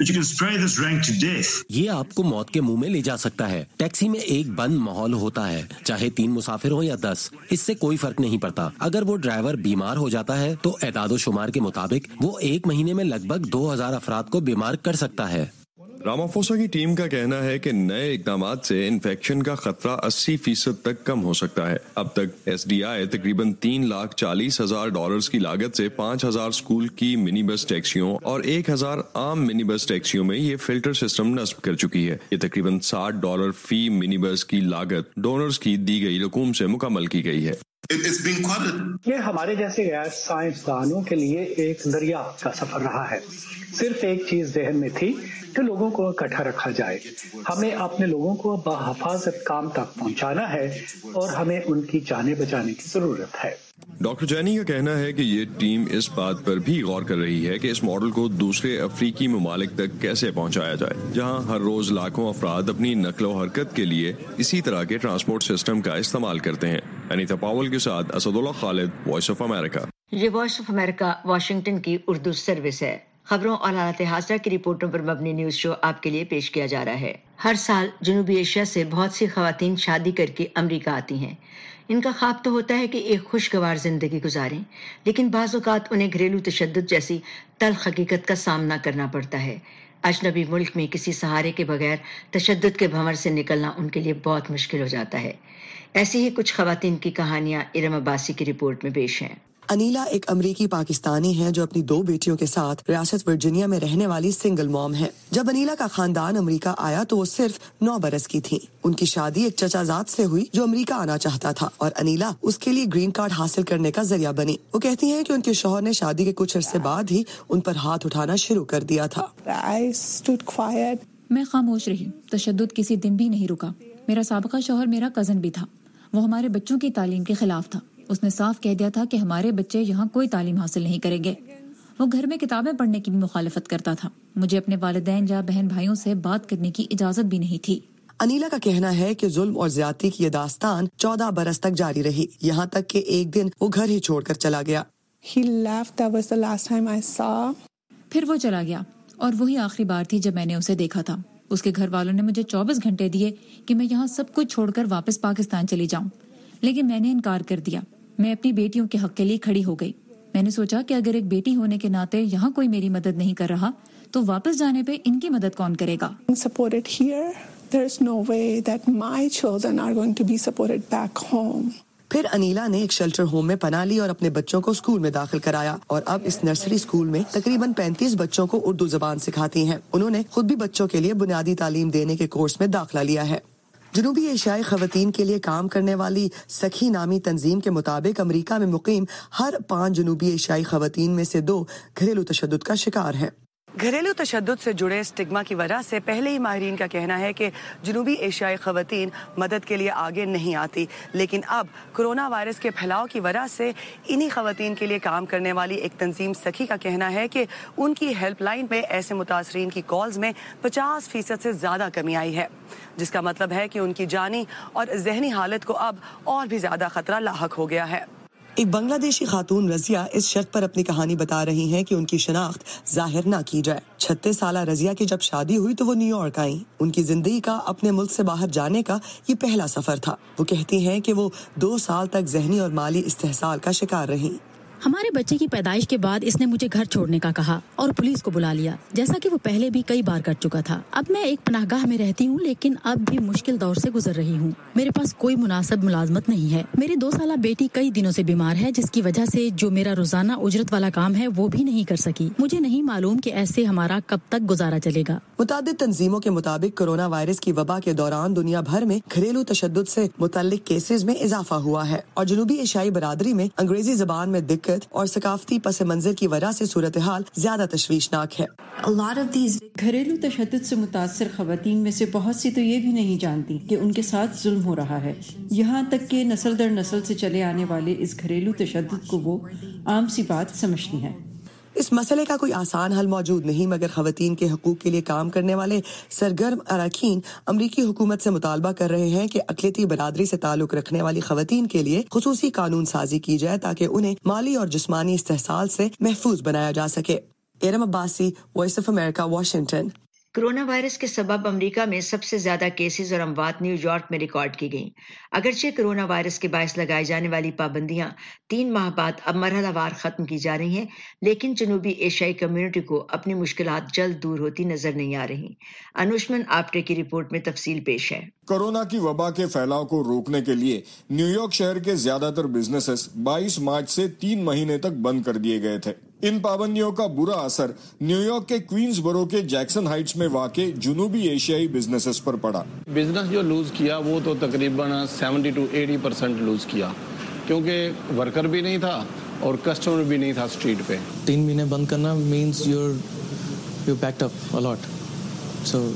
یہ آپ کو موت کے منہ میں لے جا سکتا ہے. ٹیکسی میں ایک بند ماحول ہوتا ہے, چاہے تین مسافر ہو یا دس, اس سے کوئی فرق نہیں پڑتا. اگر وہ ڈرائیور بیمار ہو جاتا ہے تو اعداد و شمار کے مطابق وہ ایک مہینے میں لگ بھگ دو ہزار افراد کو بیمار کر سکتا ہے.
رامافوسا کی ٹیم کا کہنا ہے کہ نئے اقدامات سے انفیکشن کا خطرہ اسی فیصد تک کم ہو سکتا ہے. اب تک ایس ڈی آئی تقریباً تین لاکھ چالیس ہزار ڈالرز کی لاگت سے پانچ ہزار اسکول کی منی بس ٹیکسیوں اور ایک ہزار عام منی بس ٹیکسیوں میں یہ فلٹر سسٹم نصب کر چکی ہے. یہ تقریباً ساٹھ ڈالر فی منی بس کی لاگت ڈونرز کی دی گئی رقوم سے مکمل کی گئی ہے.
یہ ہمارے جیسے غیر سائنسدانوں کے لیے ایک دریافت کا سفر رہا ہے. صرف ایک چیز ذہن میں تھی کہ لوگوں کو اکٹھا رکھا جائے. ہمیں اپنے لوگوں کو بحفاظت کام تک پہنچانا ہے اور ہمیں ان کی جانیں بچانے کی ضرورت ہے.
ڈاکٹر جینی کا کہنا ہے کہ یہ ٹیم اس بات پر بھی غور کر رہی ہے کہ اس ماڈل کو دوسرے افریقی ممالک تک کیسے پہنچایا جائے, جہاں ہر روز لاکھوں افراد اپنی نقل و حرکت کے لیے اسی طرح کے ٹرانسپورٹ سسٹم کا استعمال کرتے ہیں. انیتا پاول کے ساتھ Asadullah Khalid, voice of America.
یہ وائس آف امریکہ واشنگٹن کی اردو سروس ہے. خبروں اور حالات حاضرہ کی رپورٹوں پر مبنی نیوز شو آپ کے لیے پیش کیا جا رہا ہے. ہر سال جنوبی ایشیا سے بہت سی خواتین شادی کر کے امریکہ آتی ہیں. ان کا خواب تو ہوتا ہے کہ ایک خوشگوار زندگی گزاریں, لیکن بعض اوقات انہیں گھریلو تشدد جیسی تلخ حقیقت کا سامنا کرنا پڑتا ہے. اجنبی ملک میں کسی سہارے کے بغیر تشدد کے بھنور سے نکلنا ان کے لیے بہت مشکل ہو جاتا ہے. ایسی ہی کچھ خواتین کی کہانیاں ارم عباسی کی رپورٹ میں پیش ہیں.
انیلا ایک امریکی پاکستانی ہے جو اپنی دو بیٹیوں کے ساتھ ریاست ورجینیا میں رہنے والی سنگل موم ہے. جب انیلا کا خاندان امریکہ آیا تو وہ صرف نو برس کی تھی. ان کی شادی ایک چچا زاد سے ہوئی جو امریکہ آنا چاہتا تھا اور انیلا اس کے لیے گرین کارڈ حاصل کرنے کا ذریعہ بنی. وہ کہتی ہیں کہ ان کے شوہر نے شادی کے کچھ عرصے بعد ہی ان پر ہاتھ اٹھانا شروع کر دیا تھا.
میں خاموش رہی. تشدد کسی دن بھی نہیں رکا. میرا سابقہ شوہر میرا کزن بھی تھا. وہ ہمارے بچوں کی تعلیم کے خلاف تھا. اس نے صاف کہہ دیا تھا کہ ہمارے بچے یہاں کوئی تعلیم حاصل نہیں کریں گے. وہ گھر میں کتابیں پڑھنے کی بھی مخالفت کرتا تھا. مجھے اپنے والدین یا بہن بھائیوں سے بات کرنے کی اجازت بھی نہیں تھی.
انیلا کا کہنا ہے کہ ظلم اور زیادتی کی یہ داستان چودہ برس تک جاری رہی, یہاں تک کہ ایک دن وہ گھر ہی چھوڑ کر چلا گیا.
پھر وہ چلا گیا اور وہی آخری بار تھی جب میں نے اسے دیکھا تھا. اس کے گھر والوں نے مجھے چوبیس گھنٹے دیے کہ میں یہاں سب کچھ چھوڑ کر واپس پاکستان چلی جاؤں, لیکن میں نے انکار کر دیا. میں اپنی بیٹیوں کے حق کے لیے کھڑی ہو گئی. میں نے سوچا کہ اگر ایک بیٹی ہونے کے ناطے یہاں کوئی میری مدد نہیں کر رہا تو واپس جانے پہ ان کی مدد کون کرے گا.
پھر انیلا نے ایک شیلٹر ہوم میں پناہ لی اور اپنے بچوں کو اسکول میں داخل کرایا اور اب اس نرسری اسکول میں تقریباً پینتیس بچوں کو اردو زبان سکھاتی ہیں. انہوں نے خود بھی بچوں کے لیے بنیادی تعلیم دینے کے کورس میں داخلہ لیا ہے. جنوبی ایشیائی خواتین کے لیے کام کرنے والی سکھی نامی تنظیم کے مطابق امریکہ میں مقیم ہر پانچ جنوبی ایشیائی خواتین میں سے دو گھریلو تشدد کا شکار ہیں. گھریلو تشدد سے جڑے اسٹگما کی وجہ سے پہلے ہی ماہرین کا کہنا ہے کہ جنوبی ایشیائی خواتین مدد کے لیے آگے نہیں آتی, لیکن اب کورونا وائرس کے پھیلاؤ کی وجہ سے انہی خواتین کے لیے کام کرنے والی ایک تنظیم سکھی کا کہنا ہے کہ ان کی ہیلپ لائن پہ ایسے متاثرین کی کالز میں پچاس فیصد سے زیادہ کمی آئی ہے, جس کا مطلب ہے کہ ان کی جانی اور ذہنی حالت کو اب اور بھی زیادہ خطرہ لاحق ہو گیا ہے. ایک بنگلہ دیشی خاتون رضیہ اس شرط پر اپنی کہانی بتا رہی ہیں کہ ان کی شناخت ظاہر نہ کی جائے. چھتیس سالہ رضیہ کی جب شادی ہوئی تو وہ نیو یارک آئیں. ان کی زندگی کا اپنے ملک سے باہر جانے کا یہ پہلا سفر تھا. وہ کہتی ہیں کہ وہ دو سال تک ذہنی اور مالی استحصال کا شکار رہیں.
ہمارے بچے کی پیدائش کے بعد اس نے مجھے گھر چھوڑنے کا کہا اور پولیس کو بلا لیا, جیسا کہ وہ پہلے بھی کئی بار کر چکا تھا. اب میں ایک پناہ گاہ میں رہتی ہوں, لیکن اب بھی مشکل دور سے گزر رہی ہوں. میرے پاس کوئی مناسب ملازمت نہیں ہے. میری دو سالہ بیٹی کئی دنوں سے بیمار ہے, جس کی وجہ سے جو میرا روزانہ اجرت والا کام ہے وہ بھی نہیں کر سکی. مجھے نہیں معلوم کہ ایسے ہمارا کب تک گزارا چلے گا.
متعدد تنظیموں کے مطابق کورونا وائرس کی وبا کے دوران دنیا بھر میں گھریلو تشدد سے متعلق کیسز میں اضافہ ہوا ہے اور جنوبی ایشیائی برادری میں انگریزی زبان میں دقت اور ثقافتی پس منظر کی وجہ سے صورتحال زیادہ تشویشناک ہے.
گھریلو تشدد سے متاثر خواتین میں سے بہت سی تو یہ بھی نہیں جانتی کہ ان کے ساتھ ظلم ہو رہا ہے, یہاں تک کہ نسل در نسل سے چلے آنے والے اس گھریلو تشدد کو وہ عام سی بات سمجھتی ہیں.
اس مسئلے کا کوئی آسان حل موجود نہیں, مگر خواتین کے حقوق کے لیے کام کرنے والے سرگرم اراکین امریکی حکومت سے مطالبہ کر رہے ہیں کہ اقلیتی برادری سے تعلق رکھنے والی خواتین کے لیے خصوصی قانون سازی کی جائے تاکہ انہیں مالی اور جسمانی استحصال سے محفوظ بنایا جا سکے. Eram Abbasi, voice of America, Washington.
Corona virus के सबब अमेरिका में सबसे ज्यादा केसेस और अमवात न्यूयॉर्क में रिकॉर्ड की गई। अगरचे कोरोना वायरस के बायस लगाई जाने वाली पाबंदियां तीन माह बाद अब मरहलावार खत्म की जा रही हैं, लेकिन जनूबी एशियाई कम्युनिटी को अपनी मुश्किलात जल्द दूर होती नजर नहीं आ रही। अनुष्मान आप्टे की रिपोर्ट में तफसील पेश है।
कोरोना की वबा के फैलाव को रोकने के लिए न्यूयॉर्क शहर के ज्यादातर बिजनेसेस बाईस मार्च से तीन महीने तक बंद कर दिए गए थे। इन पाबंदियों का बुरा असर न्यूयॉर्क के क्वींसबरो के जैक्सन हाइट्स में वाक़े जुनूबी एशियाई बिजनेसेस पर पड़ा।
बिजनेस जो लूज किया वो तो तकरीबन सत्तर टू अस्सी परसेंट लूज किया, क्योंकि वर्कर भी नहीं था और कस्टमर भी नहीं था स्ट्रीट पे।
तीन महीने बंद करना means you're you packed up a lot, so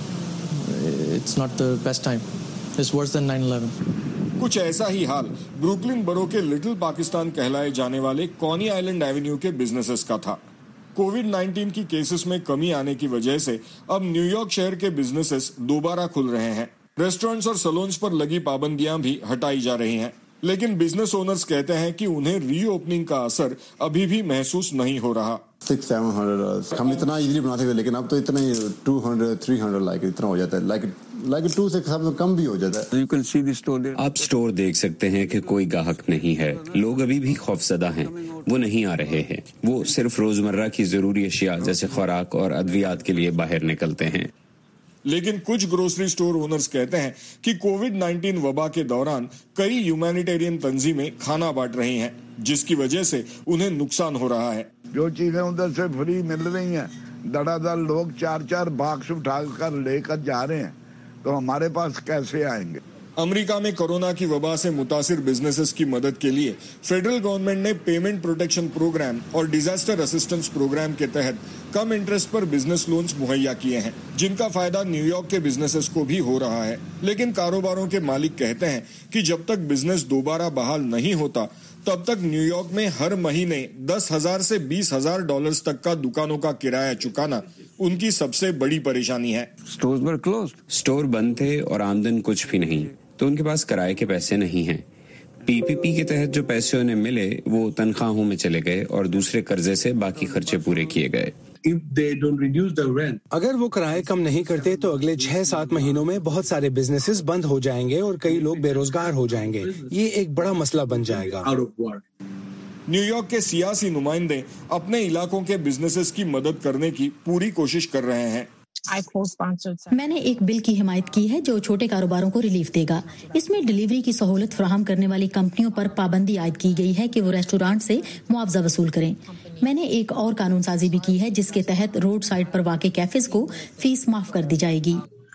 it's not the best time, it's worse than nine eleven.
कुछ ऐसा ही हाल ब्रुकलिन बरो के लिटिल पाकिस्तान कहलाए जाने वाले कॉनी आइलैंड एवेन्यू के बिजनेसेस का था। कोविड नाइन्टीन की केसेस में कमी आने की वजह से अब न्यूयॉर्क शहर के बिजनेसेस दोबारा खुल रहे हैं। रेस्टोरेंट्स और सैलून्स पर लगी पाबंदियां भी हटाई जा रही हैं, लेकिन बिजनेस ओनर्स कहते हैं कि उन्हें रीओपनिंग का असर अभी भी महसूस नहीं हो रहा।
सिक्स सेवन हंड्रेड हम इतना इजीली बनाते थे, लेकिन अब तो इतना ही two hundred three hundred like इतना हो जाता है, लाइक लाइक टू से कम भी हो जाता है।
You can see the store. आप स्टोर देख सकते हैं कि कोई ग्राहक नहीं है, लोग अभी भी खौफजदा हैं, वो नहीं आ रहे हैं, वो सिर्फ रोजमर्रा की जरूरी अशिया जैसे खुराक और अद्वियात के लिए बाहर निकलते हैं।
लेकिन कुछ ग्रोसरी स्टोर ओनर्स कहते हैं कि कोविड नाइन्टीन वबा के दौरान कई ह्यूमैनिटेरियन तंजीमें खाना बांट रही हैं, जिसकी वजह से उन्हें नुकसान हो रहा है।
जो चीजें उधर से फ्री मिल रही हैं, दड़ादड़ लोग चार चार बॉक्स उठाकर लेकर जा रहे हैं, तो हमारे पास कैसे आएंगे।
अमेरिका में कोरोना की वबा से मुतासिर बिजनेसेस की मदद के लिए फेडरल गवर्नमेंट ने पेमेंट प्रोटेक्शन प्रोग्राम और डिजास्टर असिस्टेंस प्रोग्राम के तहत कम इंटरेस्ट पर बिजनेस लोन्स मुहैया किए हैं, जिनका फायदा न्यूयॉर्क के बिजनेसेस को भी हो रहा है। लेकिन कारोबारों के मालिक कहते हैं कि जब तक बिजनेस दोबारा बहाल नहीं होता, तब तक न्यूयॉर्क में हर महीने दस हजार से बीस हजार डॉलर तक का दुकानों का किराया चुकाना उनकी सबसे बड़ी परेशानी है।
स्टोर बंद थे और आमदन कुछ भी नहीं, तो उनके पास किराए के पैसे नहीं हैं। पीपीपी के तहत जो पैसे उन्हें मिले वो तनख्वाहों में चले गए और दूसरे कर्जे से बाकी खर्चे पूरे किए गए।
If they don't reduce the rent,
अगर वो किराए कम नहीं करते तो अगले छह सात महीनों में बहुत सारे बिजनेसेस बंद हो जाएंगे और कई लोग बेरोजगार हो जाएंगे। ये एक बड़ा मसला बन जाएगा।
न्यूयॉर्क के सियासी नुमाइंदे अपने इलाकों के बिजनेसेस की मदद करने की पूरी कोशिश कर रहे हैं।
मैंने एक बिल की हिमायत की है जो छोटे कारोबारों को रिलीफ देगा। इसमें डिलीवरी की सहूलत फराहम करने वाली कंपनियों पर पाबंदी आयद की गई है कि वो रेस्टोरेंट से मुआवजा वसूल करें। मैंने एक और कानून साजी भी की है जिसके तहत रोड साइड पर वाक़े कैफेज को फीस माफ कर दी जाएगी।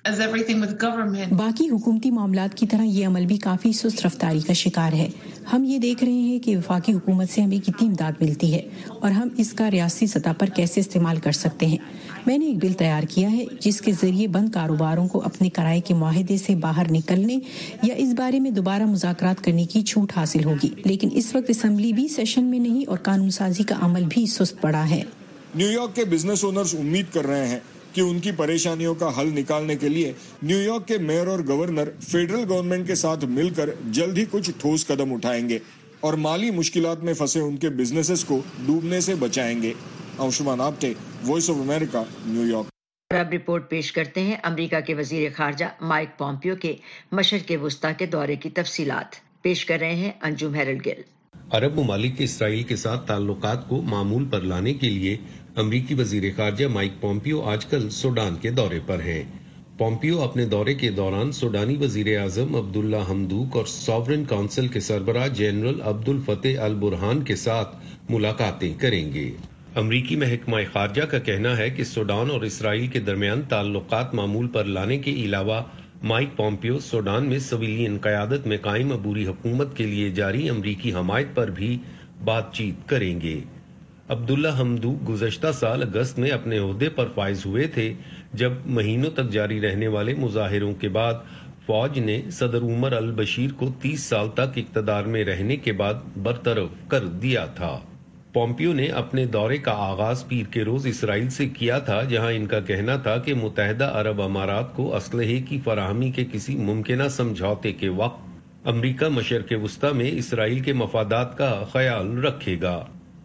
बाकी हुकूमती मामलात की तरह ये अमल भी काफी सुस्त रफ्तारी का शिकार है। हम ये देख रहे हैं कि वफाकी हुकूमत से हमें कितनी इमदाद मिलती है और हम इसका रियासती सतह पर कैसे इस्तेमाल कर सकते हैं। मैंने एक बिल तैयार किया है जिसके जरिए बंद कारोबारों को अपने किराए के मुआहदे से बाहर निकलने या इस बारे में दोबारा मुज़ाकरात करने की छूट हासिल होगी। लेकिन इस वक्त असेंबली भी सेशन में नहीं और कानून साजी का अमल भी सुस्त पड़ा है।
न्यूयॉर्क के बिजनेस ओनर्स उम्मीद कर रहे हैं कि उनकी परेशानियों का हल निकालने के लिए न्यूयॉर्क के मेयर और गवर्नर फेडरल गवर्नमेंट के साथ मिलकर जल्द ही कुछ ठोस कदम उठाएंगे और माली मुश्किलात में फंसे उनके बिजनेसेस को डूबने से बचाएंगे। Anshuman Apte, voice of America, New York.
अब रिपोर्ट पेश करते हैं अमेरिका के वजीर खारजा माइक पॉम्पियो के मशरक़ वुस्ता के दौरे की तफसीलात। पेश कर रहे हैं अंजुम हेरल्ड गिल।
अरब ममालिक के इसराइल के साथ ताल्लुकात को मामूल पर लाने के लिए अमरीकी वजीर खारजा माइक पॉम्पियो आजकल सूडान के दौरे पर हैं। पॉम्पियो अपने दौरे के दौरान सूडानी वजीर आजम अब्दुल्ला हमदूक और सॉवरेन काउंसिल के सरबराह general Abdel Fattah al Burhan के साथ मुलाकातें करेंगे। अमरीकी महकमा खारजा का कहना है कि सूडान और इसराइल के दरमियान ताल्लुकात मामूल पर लाने के अलावा माइक पॉम्पियो सूडान में सिविलियन क़यादत में कायम अबूरी हुकूमत के लिए जारी अमरीकी हमायत पर भी बातचीत करेंगे। अब्दुल्ला हमदूक गुज़श्ता साल अगस्त में अपने ओहदे पर फाइज हुए थे, जब महीनों तक जारी रहने वाले मुजाहिरों के बाद फौज ने सदर उमर अल बशीर को तीस साल तक इक़्तिदार में रहने के बाद बरतरफ कर दिया था। पॉम्पियो ने अपने दौरे का आगाज पीर के रोज इसराइल से किया था, जहां इनका कहना था कि मुत्तहिदा अरब अमारात को असलहे की फराहमी के किसी मुमकिना समझौते के वक्त अमरीका मशरक़ वुस्ता में इसराइल के मफादात का ख्याल रखेगा।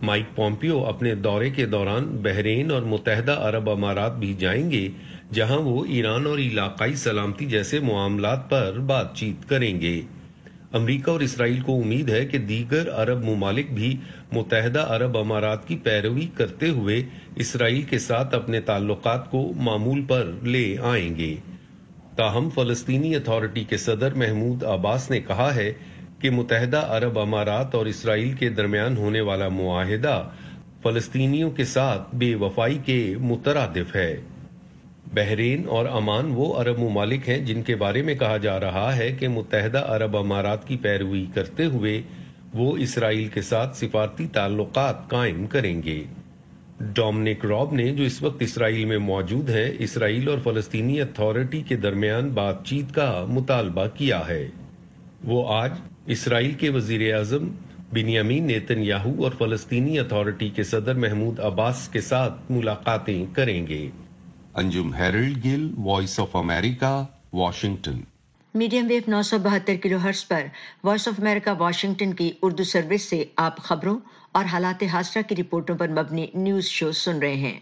مائک پومپیو اپنے دورے کے دوران بحرین اور متحدہ عرب امارات بھی جائیں گے، جہاں وہ ایران اور علاقائی سلامتی جیسے معاملات پر بات چیت کریں گے۔ امریکہ اور اسرائیل کو امید ہے کہ دیگر عرب ممالک بھی متحدہ عرب امارات کی پیروی کرتے ہوئے اسرائیل کے ساتھ اپنے تعلقات کو معمول پر لے آئیں گے۔ تاہم فلسطینی اتھارٹی کے صدر محمود عباس نے کہا ہے کہ متحدہ عرب امارات اور اسرائیل کے درمیان ہونے والا معاہدہ فلسطینیوں کے ساتھ بے وفائی کے مترادف ہے۔ بحرین اور عمان وہ عرب ممالک ہیں جن کے بارے میں کہا جا رہا ہے کہ متحدہ عرب امارات کی پیروی کرتے ہوئے وہ اسرائیل کے ساتھ سفارتی تعلقات قائم کریں گے۔ ڈومنک راب نے، جو اس وقت اسرائیل میں موجود ہے، اسرائیل اور فلسطینی اتھارٹی کے درمیان بات چیت کا مطالبہ کیا ہے۔ وہ آج اسرائیل کے وزیر اعظم بنیامین نیتن یاہو اور فلسطینی اتھارٹی کے صدر محمود عباس کے ساتھ ملاقاتیں کریں گے۔ Anjum Harold Gill, voice of America, Washington.
Medium wave نو سو بہتر کلو ہرٹز پر وائس آف امریکہ واشنگٹن کی اردو سروس سے آپ خبروں اور حالات حاضرہ کی رپورٹوں پر مبنی نیوز شو سن رہے ہیں۔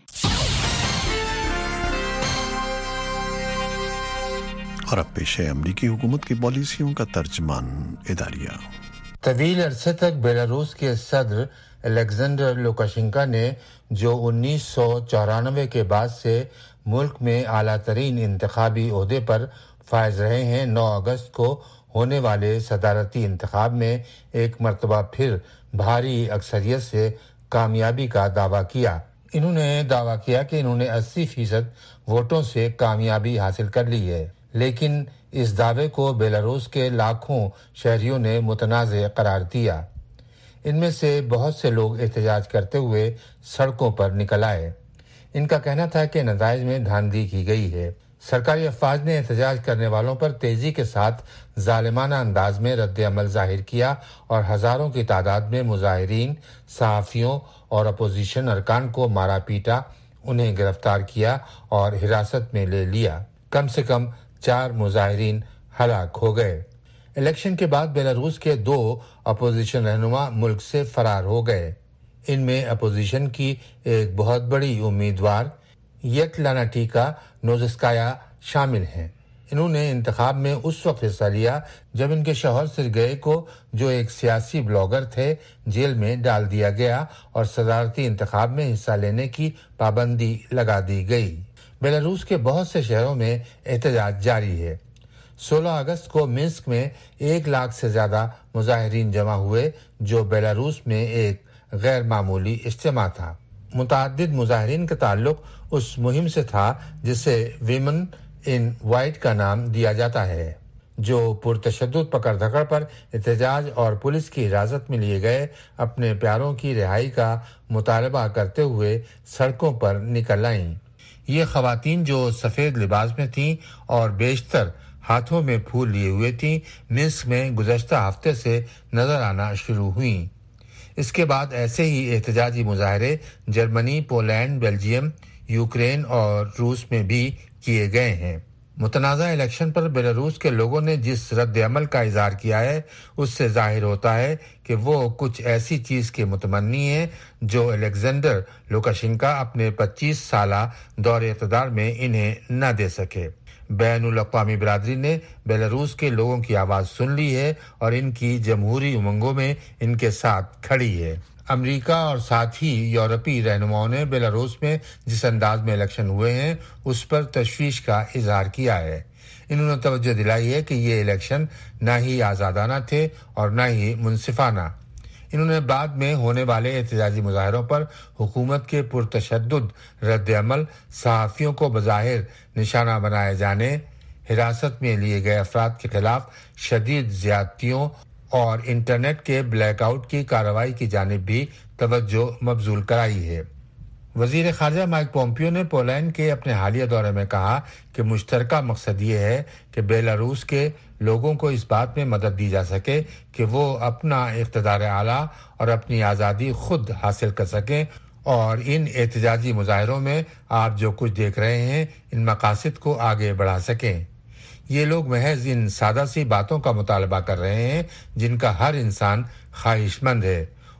اور اب پیش ہے امریکی حکومت کی پالیسیوں کا ترجمان اداریہ۔
طویل عرصے تک بیلاروس کے صدر الیگزینڈر لوکاشنکا نے، جو انیس سو چورانوے کے بعد سے ملک میں اعلیٰ ترین انتخابی عہدے پر فائز رہے ہیں، نو اگست کو ہونے والے صدارتی انتخاب میں ایک مرتبہ پھر بھاری اکثریت سے کامیابی کا دعویٰ کیا۔ انہوں نے دعویٰ کیا کہ انہوں نے اسی فیصد ووٹوں سے کامیابی حاصل کر لی ہے، لیکن اس دعوے کو بیلاروس کے لاکھوں شہریوں نے متنازع قرار دیا۔ ان میں سے بہت سے لوگ احتجاج کرتے ہوئے سڑکوں پر نکل آئے۔ ان کا کہنا تھا کہ نتائج میں دھاندلی کی گئی ہے۔ سرکاری افواج نے احتجاج کرنے والوں پر تیزی کے ساتھ ظالمانہ انداز میں رد عمل ظاہر کیا اور ہزاروں کی تعداد میں مظاہرین، صحافیوں اور اپوزیشن ارکان کو مارا پیٹا، انہیں گرفتار کیا اور حراست میں لے لیا۔ کم سے کم چار مظاہرین ہلاک ہو گئے۔ الیکشن کے بعد بیلاروس کے دو اپوزیشن رہنما ملک سے فرار ہو گئے۔ ان میں اپوزیشن کی ایک بہت بڑی امیدوار یتلانا ٹیکا نوزسکایا شامل ہیں۔ انہوں نے انتخاب میں اس وقت حصہ لیا جب ان کے شوہر سرگئی کو، جو ایک سیاسی بلاگر تھے، جیل میں ڈال دیا گیا اور صدارتی انتخاب میں حصہ لینے کی پابندی لگا دی گئی۔ بیلاروس کے بہت سے شہروں میں احتجاج جاری ہے۔ سولہ اگست کو منسک میں ایک لاکھ سے زیادہ مظاہرین جمع ہوئے، جو بیلاروس میں ایک غیر معمولی اجتماع تھا۔ متعدد مظاہرین کا تعلق اس مہم سے تھا جسے ویمن ان وائٹ کا نام دیا جاتا ہے، جو پرتشدد پکڑ دھکڑ پر احتجاج اور پولیس کی حراست میں لیے گئے اپنے پیاروں کی رہائی کا مطالبہ کرتے ہوئے سڑکوں پر نکل آئیں۔ یہ خواتین جو سفید لباس میں تھیں اور بیشتر ہاتھوں میں پھول لیے ہوئے تھیں، منسک میں گزشتہ ہفتے سے نظر آنا شروع ہوئیں۔ اس کے بعد ایسے ہی احتجاجی مظاہرے جرمنی، پولینڈ، بیلجیم، یوکرین اور روس میں بھی کیے گئے ہیں۔ متنازع الیکشن پر بیلاروس کے لوگوں نے جس رد عمل کا اظہار کیا ہے، اس سے ظاہر ہوتا ہے کہ وہ کچھ ایسی چیز کے متمنی ہیں جو الیگزینڈر لوکاشنکا اپنے پچیس سالہ دور اقتدار میں انہیں نہ دے سکے۔ بین الاقوامی برادری نے بیلاروس کے لوگوں کی آواز سن لی ہے اور ان کی جمہوری امنگوں میں ان کے ساتھ کھڑی ہے۔ امریکہ اور ساتھ ہی یورپی رہنماؤں نے بیلاروس میں جس انداز میں الیکشن ہوئے ہیں اس پر تشویش کا اظہار کیا ہے۔ انہوں نے توجہ دلائی ہے کہ یہ الیکشن نہ ہی آزادانہ تھے اور نہ ہی منصفانہ۔ انہوں نے بعد میں ہونے والے احتجاجی مظاہروں پر حکومت کے پرتشدد رد عمل، صحافیوں کو بظاہر نشانہ بنائے جانے، حراست میں لیے گئے افراد کے خلاف شدید زیادتیوں اور انٹرنیٹ کے بلیک آؤٹ کی کارروائی کی جانب بھی توجہ مبذول کرائی ہے۔ وزیر خارجہ مائک پومپیو نے پولینڈ کے اپنے حالیہ دورے میں کہا کہ مشترکہ مقصد یہ ہے کہ بیلاروس کے لوگوں کو اس بات میں مدد دی جا سکے کہ وہ اپنا اقتدار اعلیٰ اور اپنی آزادی خود حاصل کر سکیں، اور ان احتجاجی مظاہروں میں آپ جو کچھ دیکھ رہے ہیں ان مقاصد کو آگے بڑھا سکیں۔ یہ لوگ محض ان سادہ سی باتوں کا مطالبہ کر رہے ہیں جن کا ہر انسان خواہش مند ہے،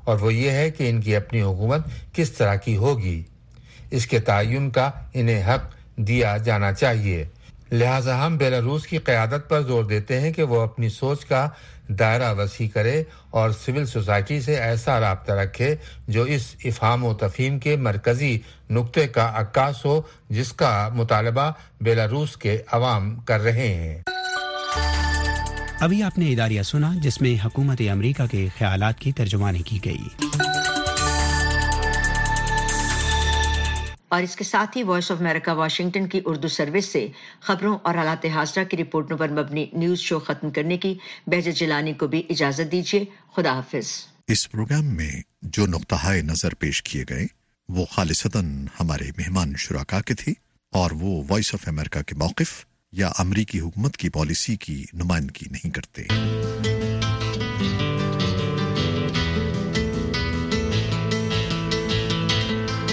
اور وہ یہ ہے کہ ان کی اپنی حکومت کس طرح کی ہوگی. اس کے تعین کا انہیں حق دیا جانا چاہیے. لہٰذا ہم بیلاروس کی قیادت پر زور دیتے ہیں کہ وہ اپنی سوچ کا دائرہ وسیع کرے اور سول سوسائٹی سے ایسا رابطہ رکھے جو اس افہام و تفہیم کے مرکزی نقطے کا عکاس ہو جس کا مطالبہ بیلاروس کے عوام کر رہے ہیں.
ابھی آپ نے اداریہ سنا جس میں حکومت امریکہ کے خیالات کی ترجمانی کی گئی.
اور اس کے ساتھ ہی وائس آف امریکہ واشنگٹن کی اردو سروس سے خبروں اور حالات حاضرہ کی رپورٹوں پر مبنی نیوز شو ختم کرنے کی بہجت جیلانی کو بھی اجازت دیجیے. خدا حافظ.
اس پروگرام میں جو نقطہ نظر پیش کیے گئے وہ خالصتاً ہمارے مہمان شرکا کے تھے اور وہ وائس آف امریکہ کے موقف یا امریکی حکومت کی پالیسی کی نمائندگی نہیں کرتے.